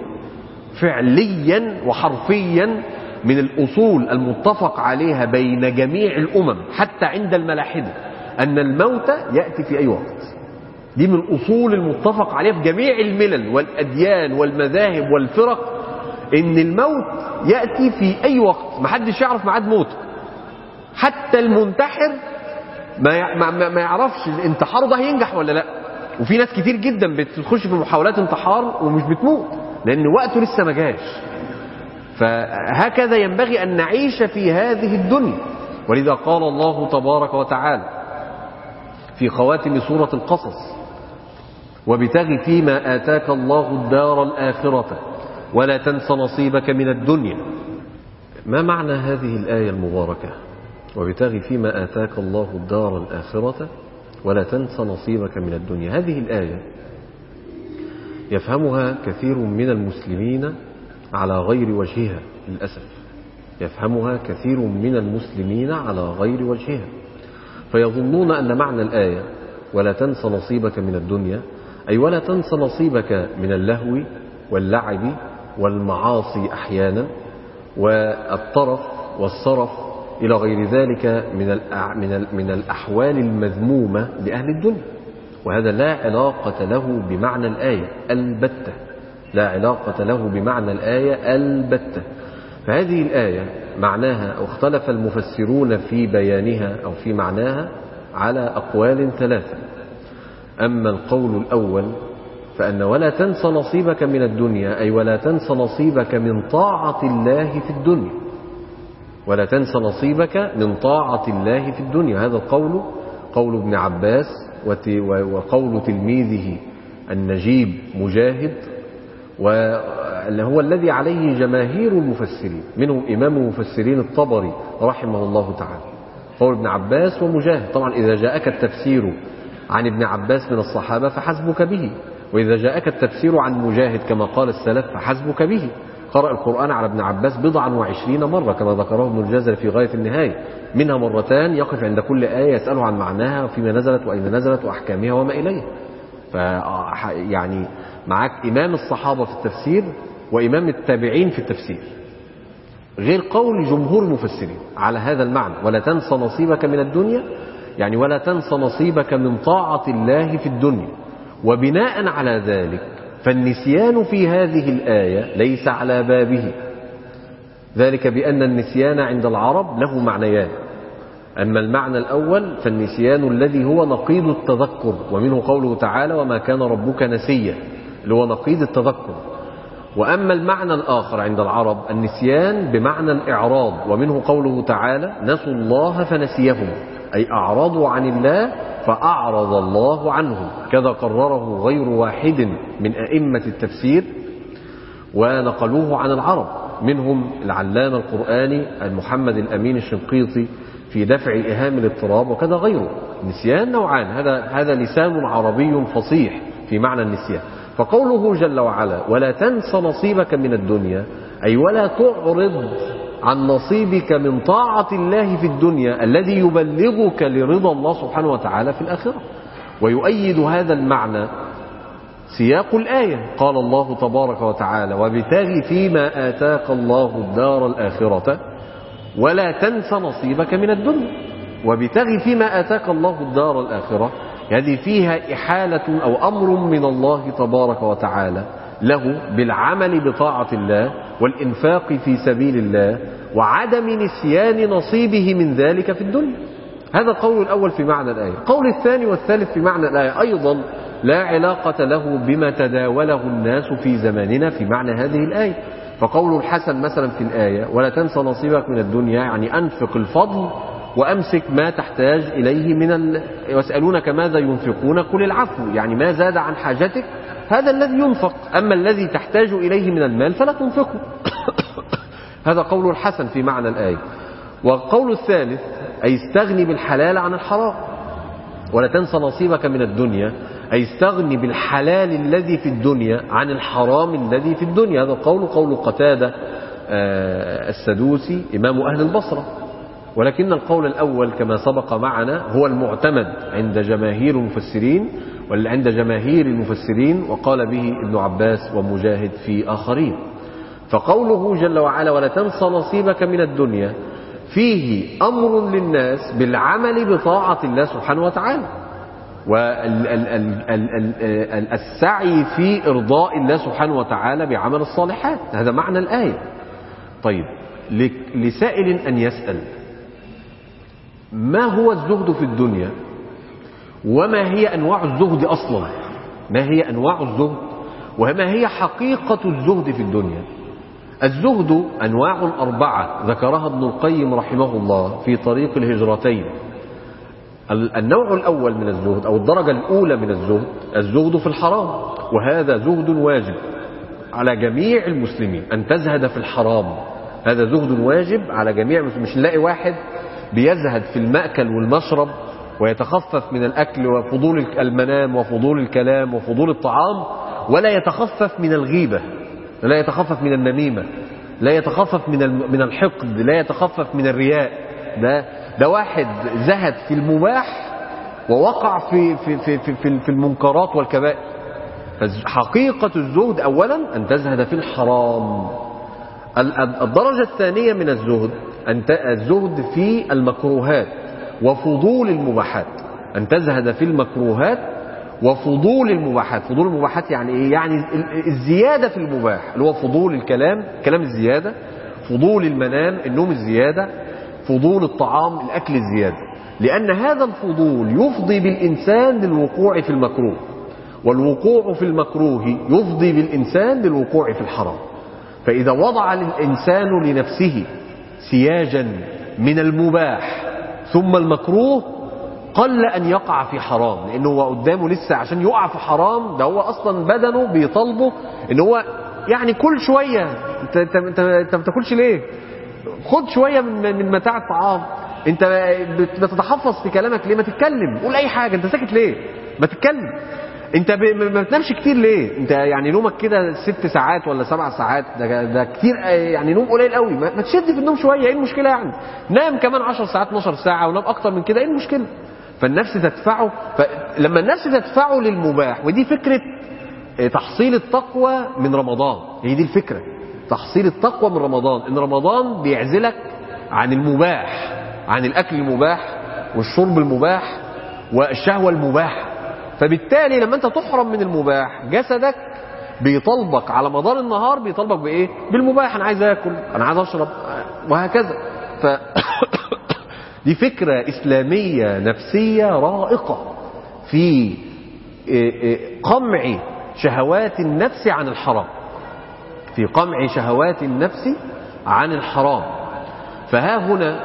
فعليا وحرفيا من الأصول المتفق عليها بين جميع الأمم حتى عند الملاحدة أن الموت يأتي في أي وقت. دي من الأصول المتفق عليها في جميع الملل والأديان والمذاهب والفرق، إن الموت يأتي في أي وقت، محدش يعرف ميعاد موته. حتى المنتحر ما ما ما يعرفش الانتحار ده هينجح ولا لا. وفي ناس كتير جدا بتخش في محاولات انتحار ومش بتموت لأن وقته لسه ما جاش. فهكذا ينبغي أن نعيش في هذه الدنيا. ولذا قال الله تبارك وتعالى في خواتم سورة القصص وابتغ فيما آتاك الله الدار الآخرة ولا تنس نصيبك من الدنيا. ما معنى هذه الآية المباركة؟ وابتغ فيما آتاك الله الدار الآخرة ولا تنس نصيبك من الدنيا. هذه الآية يفهمها كثير من المسلمين على غير وجهها للأسف. يفهمها كثير من المسلمين على غير وجهها، فيظنون أن معنى الآية ولا تنس نصيبك من الدنيا أي ولا تنس نصيبك من اللهو واللعب والمعاصي أحيانا والطرف والصرف إلى غير ذلك من من الأحوال المذمومة لأهل الدنيا. وهذا لا علاقة له بمعنى الآية البتة، لا علاقة له بمعنى الآية البتة. فهذه الآية معناها، أو اختلف المفسرون في بيانها أو في معناها على أقوال ثلاثة. أما القول الأول فأن ولا تنس نصيبك من الدنيا أي ولا تنس نصيبك من طاعة الله في الدنيا، ولا تنس نصيبك من طاعة الله في الدنيا. هذا القول قول ابن عباس وقول تلميذه النجيب مجاهد اللي هو الذي عليه جماهير المفسرين، منهم إمام المفسرين الطبري رحمه الله تعالى، قول ابن عباس ومجاهد. طبعا إذا جاءك التفسير عن ابن عباس من الصحابة فحسبك به، وإذا جاءك التفسير عن مجاهد كما قال السلف فحسبك به. قرأ القرآن على ابن عباس بضعا وعشرين مرة كما ذكره ابن الجزري في غاية النهاية، منها مرتان يقف عند كل آية يسأله عن معناها وفيما نزلت وأين نزلت وأحكامها وما إليه. ف يعني معك إمام الصحابة في التفسير وإمام التابعين في التفسير، غير قول جمهور المفسرين على هذا المعنى: ولا تنسى نصيبك من الدنيا، يعني ولا تنسى نصيبك من طاعة الله في الدنيا. وبناء على ذلك فالنسيان في هذه الآية ليس على بابه، ذلك بأن النسيان عند العرب له معنيان. أما المعنى الأول فالنسيان الذي هو نقيض التذكر، ومنه قوله تعالى: وما كان ربك نسيا، اللي هو نقيض التذكر. وأما المعنى الآخر عند العرب النسيان بمعنى الإعراض، ومنه قوله تعالى: نسوا الله فنسيهم، أي أعرضوا عن الله فأعرض الله عنهم. كذا قرره غير واحد من أئمة التفسير ونقلوه عن العرب، منهم العلامة القرآني محمد الأمين الشنقيطي في دفع إيهام الاضطراب، وكذا غيره. النسيان نوعان، هذا هذا لسان عربي فصيح في معنى النسيان. فقوله جل وعلا: ولا تنس نصيبك من الدنيا، أي ولا تعرض عن نصيبك من طاعة الله في الدنيا الذي يبلغك لرضا الله سبحانه وتعالى في الآخرة. ويؤيد هذا المعنى سياق الآية، قال الله تبارك وتعالى: وابتغ فيما آتاك الله الدار الآخرة ولا تنس نصيبك من الدنيا. وابتغ فيما آتاك الله الدار الآخرة، هذه فيها إحالة أو أمر من الله تبارك وتعالى له بالعمل بطاعة الله والإنفاق في سبيل الله وعدم نسيان نصيبه من ذلك في الدنيا. هذا القول الأول في معنى الآية. القول الثاني والثالث في معنى الآية أيضا لا علاقة له بما تداوله الناس في زماننا في معنى هذه الآية. فقول الحسن مثلا في الآية: ولا تنسى نصيبك من الدنيا، يعني أنفق الفضل وأمسك ما تحتاج إليه من ال... ويسألونك ماذا ينفقون قل العفو، يعني ما زاد عن حاجتك هذا الذي ينفق، أما الذي تحتاج إليه من المال فلا تنفقه. هذا قول الحسن في معنى الآية. والقول الثالث: أي استغني بالحلال عن الحرام. ولا تنسى نصيبك من الدنيا، أي استغني بالحلال الذي في الدنيا عن الحرام الذي في الدنيا. هذا القول قول قتادة السدوسي إمام أهل البصرة. ولكن القول الأول كما سبق معنا هو المعتمد عند جماهير المفسرين وعند جماهير المفسرين وقال به ابن عباس ومجاهد في آخرين. فقوله جل وعلا: ولا تنسى نصيبك من الدنيا فيه أمر للناس بالعمل بطاعة الله سبحانه وتعالى والسعي في إرضاء الله سبحانه وتعالى بعمل الصالحات. هذا معنى الآية. طيب، لسائل أن يسأل: ما هو الزهد في الدنيا؟ وما هي أنواع الزهد أصلا؟ ما هي أنواع الزهد؟ وما هي حقيقة الزهد في الدنيا؟ الزهد أنواع أربعة ذكرها ابن القيم رحمه الله في طريق الهجرتين. النوع الأول من الزهد أو الدرجة الأولى من الزهد الزهد في الحرام، وهذا زهد واجب على جميع المسلمين أن تزهد في الحرام. هذا زهد واجب على جميع المسلمين. مش نلاقي واحد بيزهد في المأكل والمشرب ويتخفف من الأكل وفضول المنام وفضول الكلام وفضول الطعام، ولا يتخفف من الغيبة، لا يتخفف من النميمة، لا يتخفف من من الحقد، لا يتخفف من الرياء. ده ده واحد زهد في المباح ووقع في في في في, في المنكرات والكبائر. حقيقة الزهد أولا أن تزهد في الحرام. الدرجة الثانية من الزهد أن الزهد في المكروهات وفضول المباحات، أن تزهد في المكروهات وفضول المباحات. فضول المباحات يعني إيه؟ يعني الزيادة في المباح، اللي هو فضول الكلام، كلام الزيادة، فضول المنام، النوم الزيادة، فضول الطعام، الأكل الزيادة. لأن هذا الفضول يفضي بالإنسان للوقوع في المكروه، والوقوع في المكروه يفضي بالإنسان للوقوع في الحرام. فإذا وضع الإنسان لنفسه سياجا من المباح ثم المكروه قل أن يقع في حرام، لأنه هو قدامه لسه عشان يقع في حرام، ده هو أصلا بدنه بيطلبه إن هو يعني كل شوية، انت انت انت, انت ما بتاكلش ليه؟ خد شوية من من متاع الطعام. انت بتتحفظ في كلامك ليه؟ ما تتكلم، قول اي حاجة. انت ساكت ليه؟ ما تتكلم. انت ب... ما بتنامش كتير ليه؟ انت يعني نومك كده ست ساعات ولا سبع ساعات، ده, ده كتير يعني، نوم قليل قوي. ما, ما تشد في النوم شوية، ايه المشكلة يعني؟ نام كمان عشر ساعات اتناشر ساعة، ونام اكتر من كده، ايه المشكلة؟ فالنفس تدفعه، فلما النفس تدفعه للمباح، ودي فكرة تحصيل التقوى من رمضان، هي دي الفكرة. تحصيل التقوى من رمضان، ان رمضان بيعزلك عن المباح، عن الاكل المباح والشرب المباح والشهوة المباحة. فبالتالي لما انت تحرم من المباح، جسدك بيطالبك على مدار النهار، بيطالبك بايه؟ بالمباح. انا عايز اكل، انا عايز اشرب، وهكذا. ف دي فكرة اسلامية نفسية رائقة في قمع شهوات النفس عن الحرام، في قمع شهوات النفس عن الحرام. فها هنا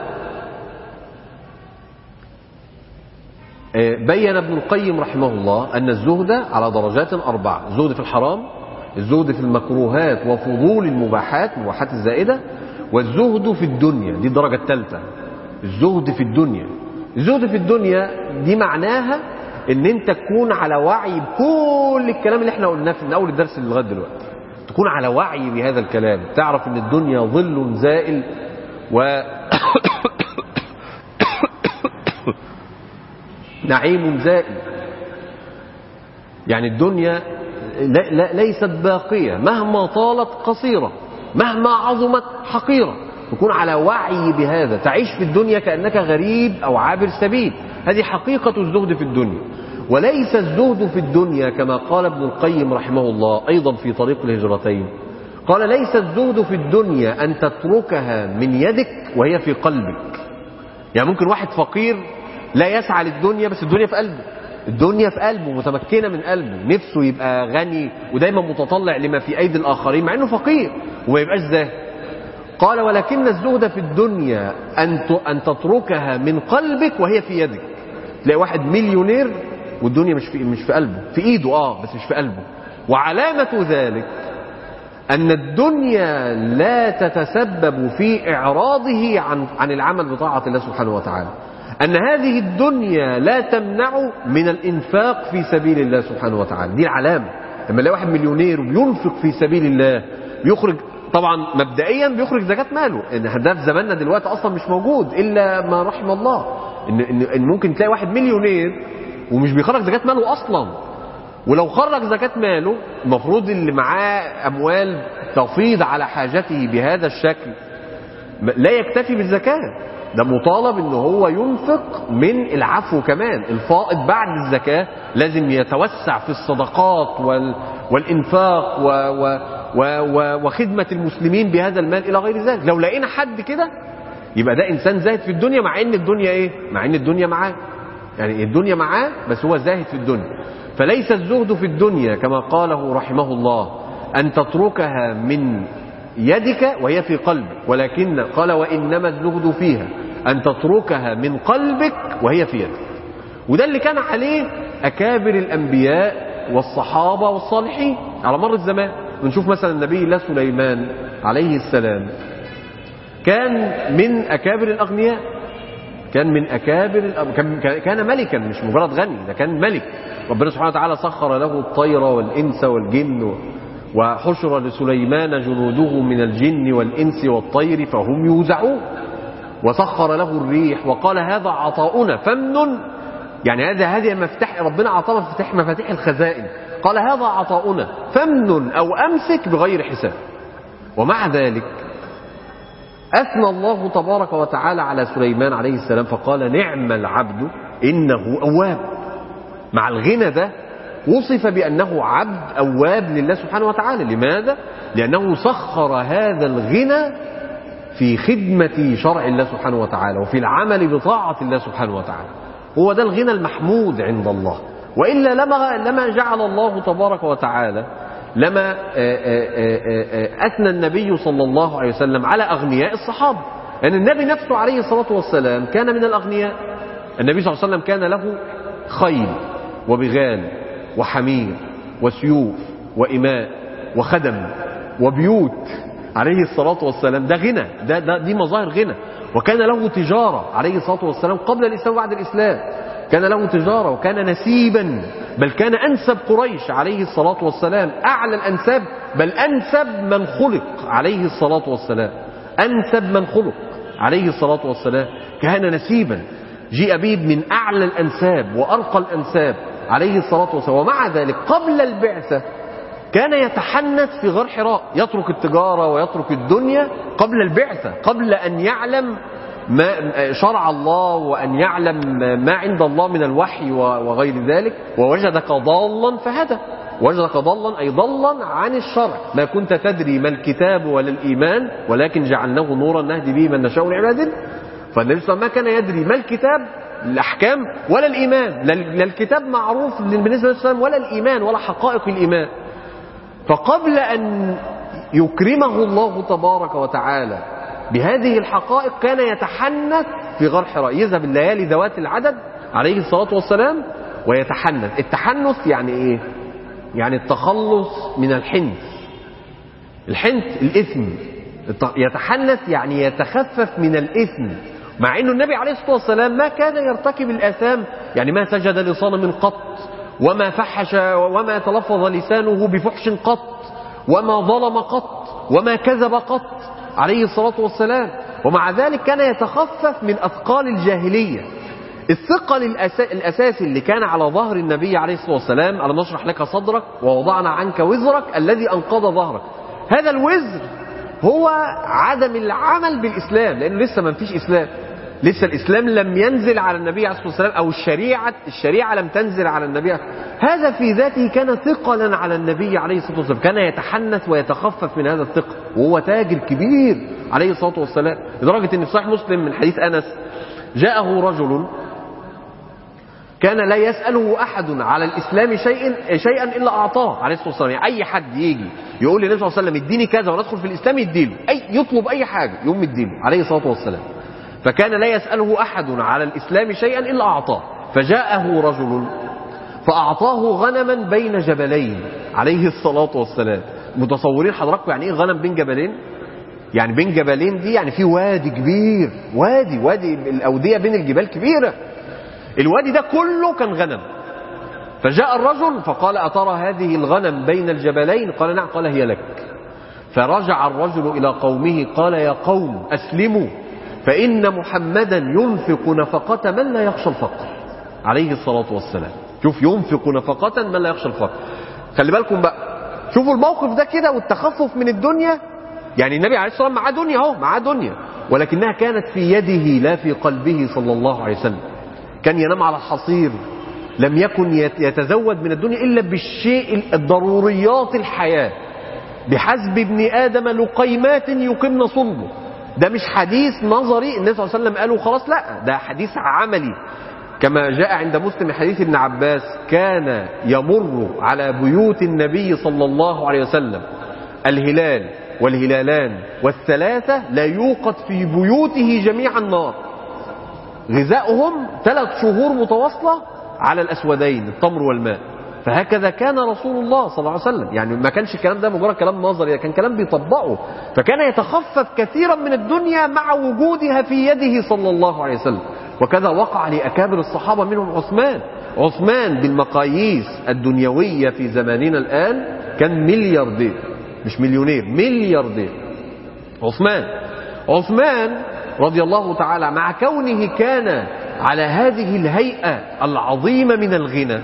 بين ابن القيم رحمه الله أن الزهد على درجات أربعة: الزهد في الحرام، الزهد في المكروهات وفضول المباحات، المباحات الزائدة، والزهد في الدنيا، دي الدرجة الثالثة، الزهد في الدنيا. الزهد في الدنيا دي معناها ان انت تكون على وعي بكل الكلام اللي احنا قلناه في اول الدرس لغايه دلوقتي، تكون على وعي بهذا الكلام، تعرف ان الدنيا ظل زائل و نعيم زائل. يعني الدنيا لا لا ليست باقية، مهما طالت قصيرة، مهما عظمت حقيرة. تكون على وعي بهذا، تعيش في الدنيا كأنك غريب أو عابر سبيل. هذه حقيقة الزهد في الدنيا. وليس الزهد في الدنيا كما قال ابن القيم رحمه الله أيضا في طريق الهجرتين، قال: ليس الزهد في الدنيا أن تتركها من يدك وهي في قلبك. يعني ممكن واحد فقير لا يسعى للدنيا، بس الدنيا في قلبه، الدنيا في قلبه، متمكنة من قلبه، نفسه يبقى غني ودايما متطلع لما في أيدي الآخرين، مع أنه فقير وما يبقاش زاهد. قال: ولكن الزهد في الدنيا أن تتركها من قلبك وهي في يدك. تلاقي واحد مليونير والدنيا مش في مش في قلبه، في ايده اه بس مش في قلبه. وعلامة ذلك أن الدنيا لا تتسبب في إعراضه عن عن العمل بطاعة الله سبحانه وتعالى، أن هذه الدنيا لا تمنعه من الإنفاق في سبيل الله سبحانه وتعالى. دي العلامة. لما يلاقي واحد مليونير وبينفق في سبيل الله، بيخرج طبعا مبدئيا بيخرج زكاة ماله، ان ده في زماننا دلوقتي اصلا مش موجود الا ما رحم الله، ان ان ممكن تلاقي واحد مليونير ومش بيخرج زكاة ماله اصلا. ولو خرج زكاة ماله، المفروض اللي معاه اموال تفيض على حاجته بهذا الشكل لا يكتفي بالزكاة، ده مطالب ان هو ينفق من العفو كمان. الفائض بعد الزكاة لازم يتوسع في الصدقات وال والانفاق و و و و وخدمة المسلمين بهذا المال الى غير ذلك. لو لقينا حد كده يبقى ده انسان زاهد في الدنيا، مع ان الدنيا ايه؟ مع ان الدنيا معاه، يعني الدنيا معاه بس هو زاهد في الدنيا. فليس الزهد في الدنيا كما قاله رحمه الله أن تتركها من يدك وهي في قلبك، ولكن قال: وإنما الزهد فيها أن تتركها من قلبك وهي في يدك. وده اللي كان عليه أكابر الأنبياء والصحابة والصالحين على مر الزمان. بنشوف مثلا النبي الله سليمان عليه السلام كان من أكابر الأغنياء، كان من أكابر كان ملكا، مش مجرد غني، ده كان ملك. ربنا سبحانه وتعالى سخر له الطير والإنس والجن، وحشر لسليمان جنوده من الجن والإنس والطير فهم يوزعون، وسخر له الريح وقال: هذا عطاؤنا فامنن. يعني هذا هذه مفتاح ربنا عطاه، مفتاح مفاتيح الخزائن. قال: هذا عطاؤنا فامنن أو أمسك بغير حساب. ومع ذلك أثنى الله تبارك وتعالى على سليمان عليه السلام فقال: نعم العبد إنه أواب. مع الغنى ده وصف بأنه عبد أواب لله سبحانه وتعالى. لماذا؟ لأنه سخر هذا الغنى في خدمة شرع الله سبحانه وتعالى وفي العمل بطاعة الله سبحانه وتعالى. هو ده الغنى المحمود عند الله، وإلا لما, لما جعل الله تبارك وتعالى لما أثنى النبي صلى الله عليه وسلم على أغنياء الصحابة. لأن يعني النبي نفسه عليه الصلاة والسلام كان من الأغنياء. النبي صلى الله عليه وسلم كان له خيل وبغال وحمير وسيوف وإماء وخدم، وبيوت عليه الصلاة والسلام، ده غنى، ده, ده دي مظاهر غنى. وكان له تجارة عليه الصلاة والسلام قبل الإسلام وبعد الإسلام، كان له تجارة وكان نسيبا، بل كان أنسب قريش عليه الصلاة والسلام، أعلى الأنساب، بل أنسب من خلق عليه الصلاة والسلام، أنسب من خلق عليه الصلاة والسلام، كان نسيبا جيء به من أعلى الأنساب وأرقى الأنساب عليه الصلاة والسلام. ومع ذلك قبل البعثة كان يتحنث في غار حراء، يترك التجارة ويترك الدنيا قبل البعثة، قبل أن يعلم ما شرع الله وأن يعلم ما عند الله من الوحي وغير ذلك. ووجدك ضالا فهدى، وجدك ضالا أي ضلا عن الشرع، ما كنت تدري ما الكتاب ولا الإيمان ولكن جعلناه نورا نهدي به من نشاء من عبادنا. فالنبي صلى الله عليه وسلم ما كان يدري ما الكتاب الأحكام ولا الإيمان، لا الكتاب معروف بالنسبة للإسلام ولا الإيمان ولا حقائق الإيمان. فقبل أن يكرمه الله تبارك وتعالى بهذه الحقائق كان يتحنث في غار حراء، يذهب الليالي ذوات العدد عليه الصلاة والسلام ويتحنث. التحنث يعني إيه؟ يعني التخلص من الحنث. الحنث الإثم، يتحنث يعني يتخفف من الإثم، مع أنه النبي عليه الصلاة والسلام ما كان يرتكب الآثام، يعني ما سجد لصنم قط، وما فحش وما تلفظ لسانه بفحش قط، وما ظلم قط، وما كذب قط عليه الصلاة والسلام. ومع ذلك كان يتخفف من أثقال الجاهلية. الثقل الأساسي اللي كان على ظهر النبي عليه الصلاة والسلام، ألم نشرح لك صدرك ووضعنا عنك وزرك الذي أنقض ظهرك، هذا الوزر هو عدم العمل بالإسلام، لأنه لسه ما فيش إسلام، لسه الإسلام لم ينزل على النبي عليه الصلاة والسلام، أو الشريعة الشريعة لم تنزل على النبي. هذا في ذاته كان ثقلا على النبي عليه الصلاة والسلام، كان يتحنث ويتخفف من هذا الثقل، وهو تاجر كبير عليه الصلاة والسلام، لدرجة أن في صحيح مسلم من حديث أنس جاءه رجل كان لا يسأله أحد على الإسلام شيئا شيئا إلا أعطاه عليه الصلاة والسلام. يعني أي حد يجي يقول للنبي صلى الله عليه وسلم اديني كذا وندخل في الإسلام يديله، أي يطلب أي حاجة يقوم يديله عليه الصلاة والسلام. فكان لا يسأله أحد على الإسلام شيئا إلا أعطاه. فجاءه رجل فأعطاه غنما بين جبلين عليه الصلاة والسلام. متصورين حضراتكم يعني إيه غنم بين جبلين؟ يعني بين جبلين دي يعني في وادي كبير، وادي وادي الأودية بين الجبال كبيرة، الوادي ده كله كان غنم. فجاء الرجل فقال أترى هذه الغنم بين الجبلين؟ قال نعم. قال هي لك. فرجع الرجل إلى قومه قال يا قوم أسلموا فإن محمدا ينفق نفقة من لا يخشى الفقر عليه الصلاة والسلام. شوف، ينفق نفقة من لا يخشى الفقر. خلي بالكم بقى، شوفوا الموقف ده كده والتخفف من الدنيا. يعني النبي عليه الصلاة والسلام معاه دنيا اهو، معاه دنيا، ولكنها كانت في يده لا في قلبه صلى الله عليه وسلم. كان ينام على الحصير، لم يكن يتزود من الدنيا إلا بالشيء الضروريات الحياة، بحسب ابن آدم لقيمات يقمن صلبه. ده مش حديث نظري النبي صلى الله عليه وسلم قاله خلاص، لا، ده حديث عملي، كما جاء عند مسلم حديث ابن عباس كان يمر على بيوت النبي صلى الله عليه وسلم الهلال والهلالان والثلاثة لا يوقد في بيوته جميعا نار، غذاؤهم ثلاث شهور متواصلة على الأسودين التمر والماء. فهكذا كان رسول الله صلى الله عليه وسلم، يعني ما كانش الكلام ده مجرد كلام نظري، كان كلام بيطبقه. فكان يتخفف كثيرا من الدنيا مع وجودها في يده صلى الله عليه وسلم. وكذا وقع لأكابر الصحابة منهم عثمان. عثمان بالمقاييس الدنيوية في زماننا الآن كان ملياردير، مش مليونير، ملياردير. عثمان عثمان رضي الله تعالى، مع كونه كان على هذه الهيئة العظيمة من الغنى،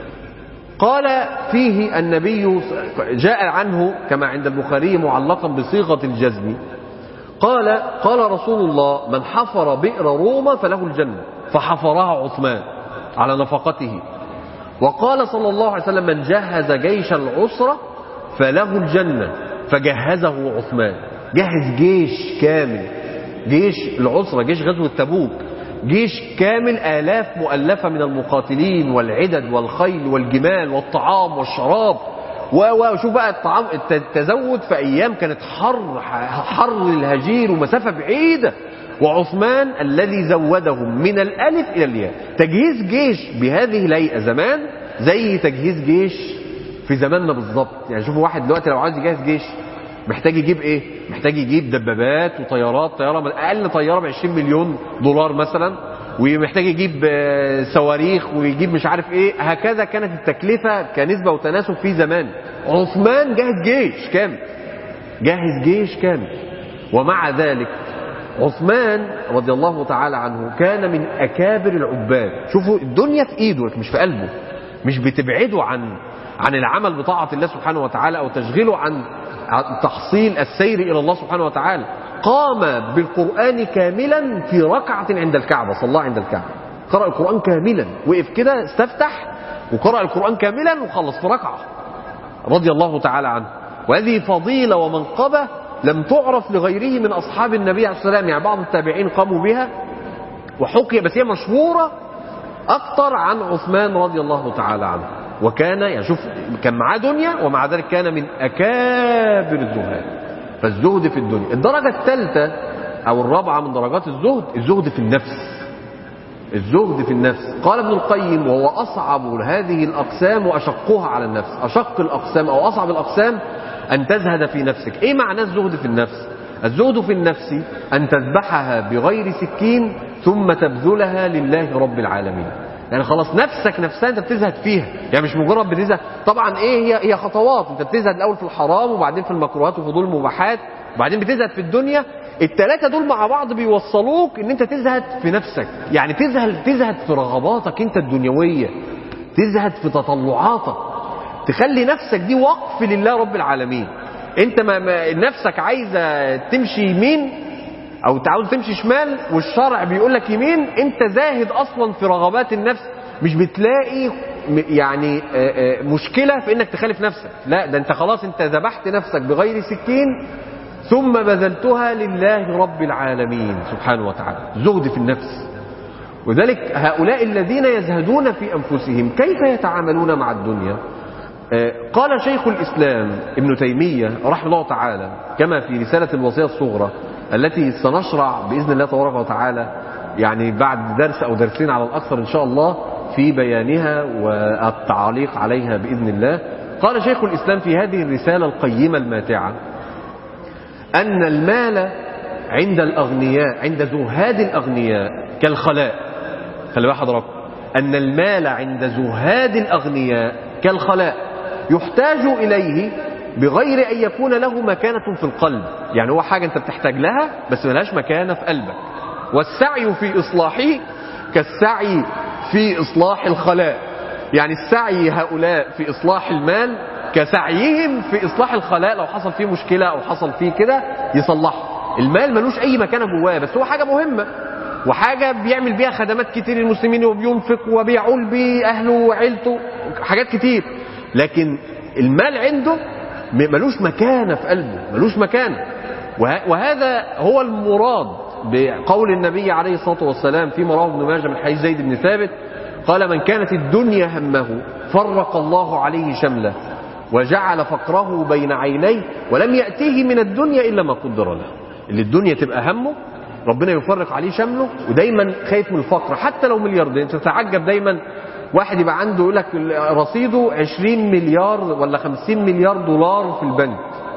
قال فيه النبي، جاء عنه كما عند البخاري معلقا بصيغة الجزم، قال قال رسول الله من حفر بئر روما فله الجنة، فحفرها عثمان على نفقته. وقال صلى الله عليه وسلم من جهز جيش العسرة فله الجنة، فجهزه عثمان. جهز جيش كامل، جيش العسرة، جيش غزوة تبوك، جيش كامل آلاف مؤلفة من المقاتلين والعدد والخيل والجمال والطعام والشراب. وشوف بقى الطعام، التزود في أيام كانت حر حر الهجير ومسافة بعيدة، وعثمان الذي زودهم من الألف إلى الياء. تجهيز جيش بهذه الهيئة زمان زي تجهيز جيش في زماننا بالظبط. يعني شوفوا واحد دلوقتي لو عايز يجهز جيش محتاج يجيب ايه؟ محتاج يجيب دبابات وطيارات، طياره اقل طياره ب عشرين مليون دولار مثلا، ومحتاج يجيب صواريخ ويجيب مش عارف ايه. هكذا كانت التكلفه كنسبه وتناسب في زمان. عثمان جهز جيش كامل، جهز جيش كامل. ومع ذلك عثمان رضي الله تعالى عنه كان من اكابر العباد. شوفوا الدنيا في ايده مش في قلبه، مش بتبعده عن عن العمل بطاعة الله سبحانه وتعالى أو تشغيله عن تحصيل السير إلى الله سبحانه وتعالى. قام بالقرآن كاملا في ركعة عند الكعبة، صلى عند الكعبة، قرأ القرآن كاملا، وقف كده استفتح وقرأ القرآن كاملا وخلص في ركعة رضي الله تعالى عنه. وهذه فضيلة ومنقبة لم تعرف لغيره من أصحاب النبي عليه الصلاة والسلام. يعني بعض التابعين قاموا بها وحكي، بس هي مشهورة أكثر عن عثمان رضي الله تعالى عنه. وكان يعني شوف كان معاه دنيا ومع ذلك كان من أكابر الزهاد. فالزهد في الدنيا. الدرجة الثالثة أو الرابعة من درجات الزهد، الزهد في النفس. الزهد في النفس قال ابن القيم وهو أصعب هذه الأقسام وأشقها على النفس. أشق الأقسام أو أصعب الأقسام أن تزهد في نفسك. إيه معنى الزهد في النفس؟ الزهد في النفس أن تذبحها بغير سكين ثم تبذلها لله رب العالمين. يعني خلاص نفسك نفسها انت بتزهد فيها، يعني مش مجرد بتزهد. طبعا ايه هي هي خطوات، انت بتزهد الاول في الحرام وبعدين في المكروهات وفضول المباحات وبعدين بتزهد في الدنيا. الثلاثه دول مع بعض بيوصلوك ان انت تزهد في نفسك، يعني تزهد تزهد في رغباتك انت الدنيويه، تزهد في تطلعاتك، تخلي نفسك دي وقف لله رب العالمين. انت ما ما نفسك عايزه تمشي يمين او تعود تمشي شمال والشرع بيقول لك يمين، انت زاهد اصلا في رغبات النفس، مش بتلاقي يعني مشكلة في انك تخالف نفسك. لا ده انت خلاص انت ذبحت نفسك بغير سكين ثم بذلتها لله رب العالمين سبحانه وتعالى. زهد في النفس. وذلك هؤلاء الذين يزهدون في انفسهم كيف يتعاملون مع الدنيا؟ قال شيخ الاسلام ابن تيمية رحمه الله تعالى كما في رسالة الوصية الصغرى التي سنشرع بإذن الله تبارك وتعالى يعني بعد درس أو درسين على الأكثر إن شاء الله في بيانها والتعاليق عليها بإذن الله. قال شيخ الإسلام في هذه الرسالة القيمة الماتعة أن المال عند الأغنياء عند زهاد الأغنياء كالخلاء. خلي بالك حضراتكم أن المال عند زهاد الأغنياء كالخلاء يحتاج إليه بغير أن يكون له مكانة في القلب. يعني هو حاجة أنت بتحتاج لها بس ملهاش مكانة في قلبك. والسعي في إصلاحه كالسعي في إصلاح الخلاء. يعني السعي هؤلاء في إصلاح المال كسعيهم في إصلاح الخلاء، لو حصل فيه مشكلة أو حصل فيه كده يصلحه. المال ملوش أي مكانة جواه، بس هو حاجة مهمة وحاجة بيعمل بيها خدمات كتير للمسلمين وبينفق وبيعول بيه أهله وعيلته حاجات كتير، لكن المال عنده ملوش مكانة في قلبه، ملوش مكانة. وهذا هو المراد بقول النبي عليه الصلاة والسلام فيما رواه ابن ماجه من حديث زيد بن ثابت قال من كانت الدنيا همه فرق الله عليه شمله وجعل فقره بين عينيه ولم يأتيه من الدنيا إلا ما قدر له. اللي الدنيا تبقى همه ربنا يفرق عليه شمله ودايما خايف من الفقر حتى لو ملياردير. تتعجب دايما واحد يبقى عنده يقول لك رصيده عشرين مليار ولا خمسين مليار دولار في البنك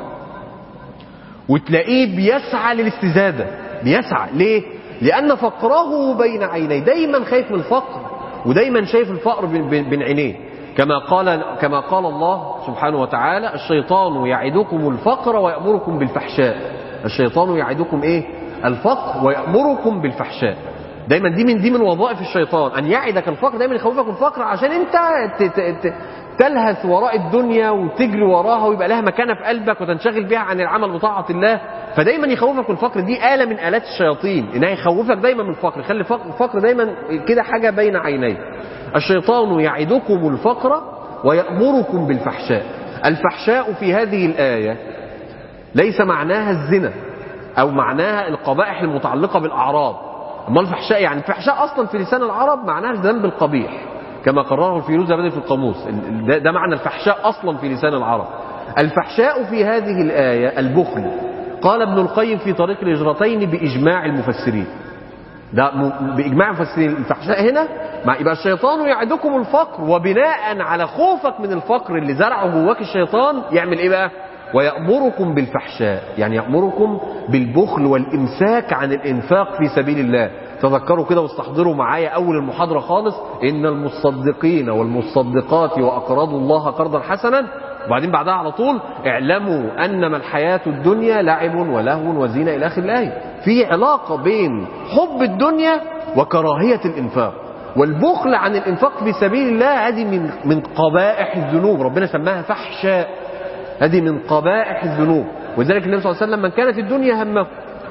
وتلاقيه بيسعى للاستزادة. بيسعى ليه؟ لأن فقره بين عينيه، دايما خايف من الفقر ودايما شايف الفقر بين عينيه. كما قال كما قال الله سبحانه وتعالى الشيطان يعدكم الفقر ويأمركم بالفحشاء. الشيطان يعدكم ايه؟ الفقر ويأمركم بالفحشاء. دايما دي من دي من وظائف الشيطان ان يعدك الفقر، دايما يخوفك الفقر عشان انت تلهث وراء الدنيا وتجري وراها ويبقى لها مكانه في قلبك وتنشغل بها عن العمل بطاعه الله. فدايما يخوفك الفقر، دي آلة من آلات الشياطين انها يخوفك دايما من الفقر، يخلي الفقر دايما كده حاجه بين عينيه. الشيطان يعدكم الفقر ويأمركم بالفحشاء. الفحشاء في هذه الآية ليس معناها الزنا او معناها القبائح المتعلقه بالاعراض. اما الفحشاء يعني الفحشاء اصلا في لسان العرب معناها الذنب القبيح كما قرره الفيروزابادي في القاموس. ده, ده معنى الفحشاء اصلا في لسان العرب. الفحشاء في هذه الآية البخل. قال ابن القيم في طريق الهجرتين بإجماع المفسرين، ده بإجماع المفسرين الفحشاء هنا يبقى الشيطان يعدكم الفقر، وبناء على خوفك من الفقر اللي زرعه جواك الشيطان يعمل ايه بقى؟ ويأمركم بالفحشاء، يعني يأمركم بالبخل والإمساك عن الإنفاق في سبيل الله. تذكروا كده واستحضروا معايا أول المحاضرة خالص: إن المصدقين والمصدقات وأقرضوا الله قرضا حسنا، وبعدين بعدها على طول: اعلموا أنما الحياة الدنيا لعب ولهو وزينة إلى آخر الآية. في علاقة بين حب الدنيا وكراهية الإنفاق، والبخل عن الإنفاق في سبيل الله هذه من من قبائح الذنوب، ربنا سماها فحشاء، هذه من قبائح الذنوب. وذلك النبي صلى الله عليه وسلم: من كانت الدنيا همه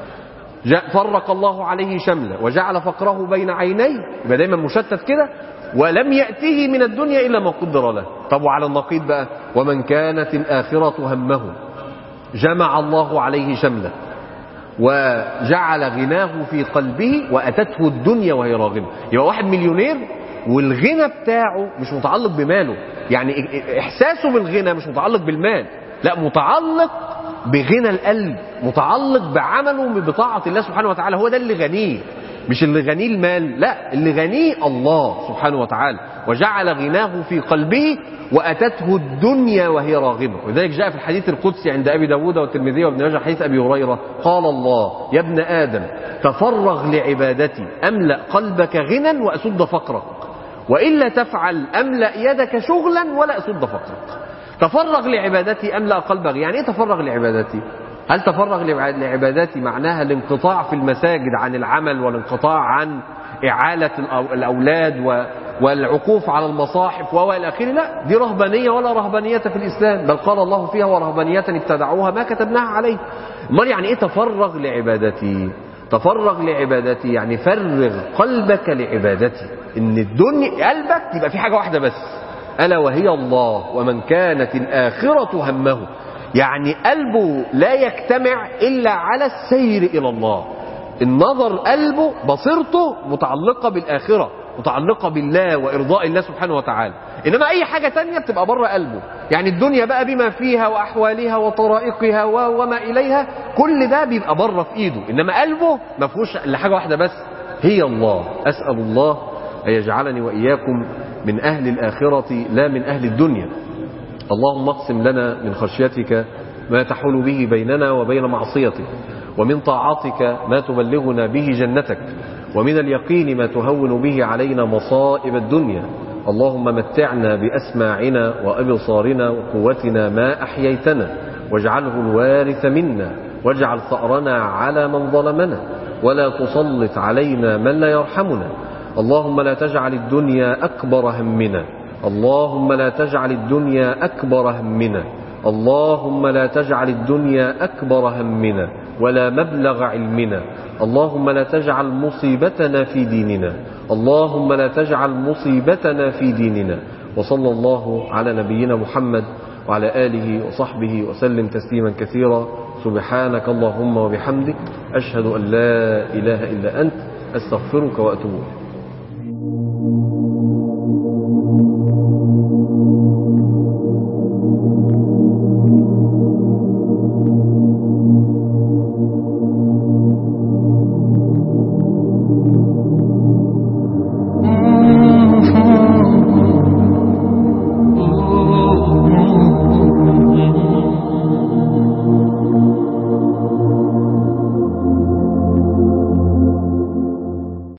فرق الله عليه شمله وجعل فقره بين عينيه، يبقى دايما مشتت كده، ولم يأته من الدنيا إلا ما قدر له. طب وعلى النقيض بقى: ومن كانت الآخرة همه جمع الله عليه شمله وجعل غناه في قلبه وأتته الدنيا وهي راغمة. يبقى واحد مليونير والغنى بتاعه مش متعلق بماله، يعني إحساسه بالغنى مش متعلق بالمال، لا، متعلق بغنى القلب، متعلق بعمله بطاعة الله سبحانه وتعالى. هو ده اللي غنيه، مش اللي غنيه المال، لا، اللي غنيه الله سبحانه وتعالى. وجعل غناه في قلبه وأتته الدنيا وهي راغمة. وذلك جاء في الحديث القدسي عند أبي داود والترمذي وابن ماجه حديث أبي هريرة: قال الله: يا ابن آدم تفرغ لعبادتي أملأ قلبك غنى وأسد فقرك، وإلا تفعل أملأ يدك شغلا ولا أسد فقرك. تفرغ لعبادتي أملأ قلبك، يعني إيه تفرغ لعبادتي؟ هل تفرغ لعبادتي معناها الانقطاع في المساجد عن العمل والانقطاع عن إعالة الأولاد والعكوف على المصاحف وإلى آخره؟ لا، دي رهبانية ولا رهبانية في الإسلام، بل قال الله فيها: ورهبانية ابتدعوها ما كتبناها عليه. امال يعني إيه تفرغ لعبادتي؟ تفرغ لعبادتي يعني فرغ قلبك لعبادتي، إن الدنيا قلبك يبقى في حاجة واحدة بس، ألا وهي الله. ومن كانت الآخرة همه، يعني قلبه لا يجتمع إلا على السير إلى الله. النظر قلبه بصيرته متعلقة بالآخرة، متعلقة بالله وإرضاء الله سبحانه وتعالى. إنما أي حاجة تانية بتبقى بره قلبه، يعني الدنيا بقى بما فيها وأحوالها وطرائقها وما إليها، كل ده بيبقى بره في إيده، إنما قلبه ما فيهوش إلا حاجة واحدة بس، هي الله. أسأل الله أن يجعلني وإياكم من أهل الآخرة لا من أهل الدنيا. اللهم اقسم لنا من خشيتك ما تحول به بيننا وبين معصيتك، ومن طاعتك ما تبلغنا به جنتك، ومن اليقين ما تهون به علينا مصائب الدنيا. اللهم متعنا بأسماعنا وأبصارنا وقوتنا ما أحييتنا، واجعله الوارث منا، واجعل ثأرنا على من ظلمنا، ولا تسلط علينا من لا يرحمنا. اللهم لا تجعل الدنيا أكبر همنا، اللهم لا تجعل الدنيا أكبر همنا، اللهم لا تجعل الدنيا أكبر همنا ولا مبلغ علمنا. اللهم لا تجعل مصيبتنا في ديننا، اللهم لا تجعل مصيبتنا في ديننا. وصلى الله على نبينا محمد وعلى آله وصحبه وسلم تسليما كثيرا. سبحانك اللهم وبحمدك، أشهد أن لا إله إلا أنت، أستغفرك وأتوب إليك.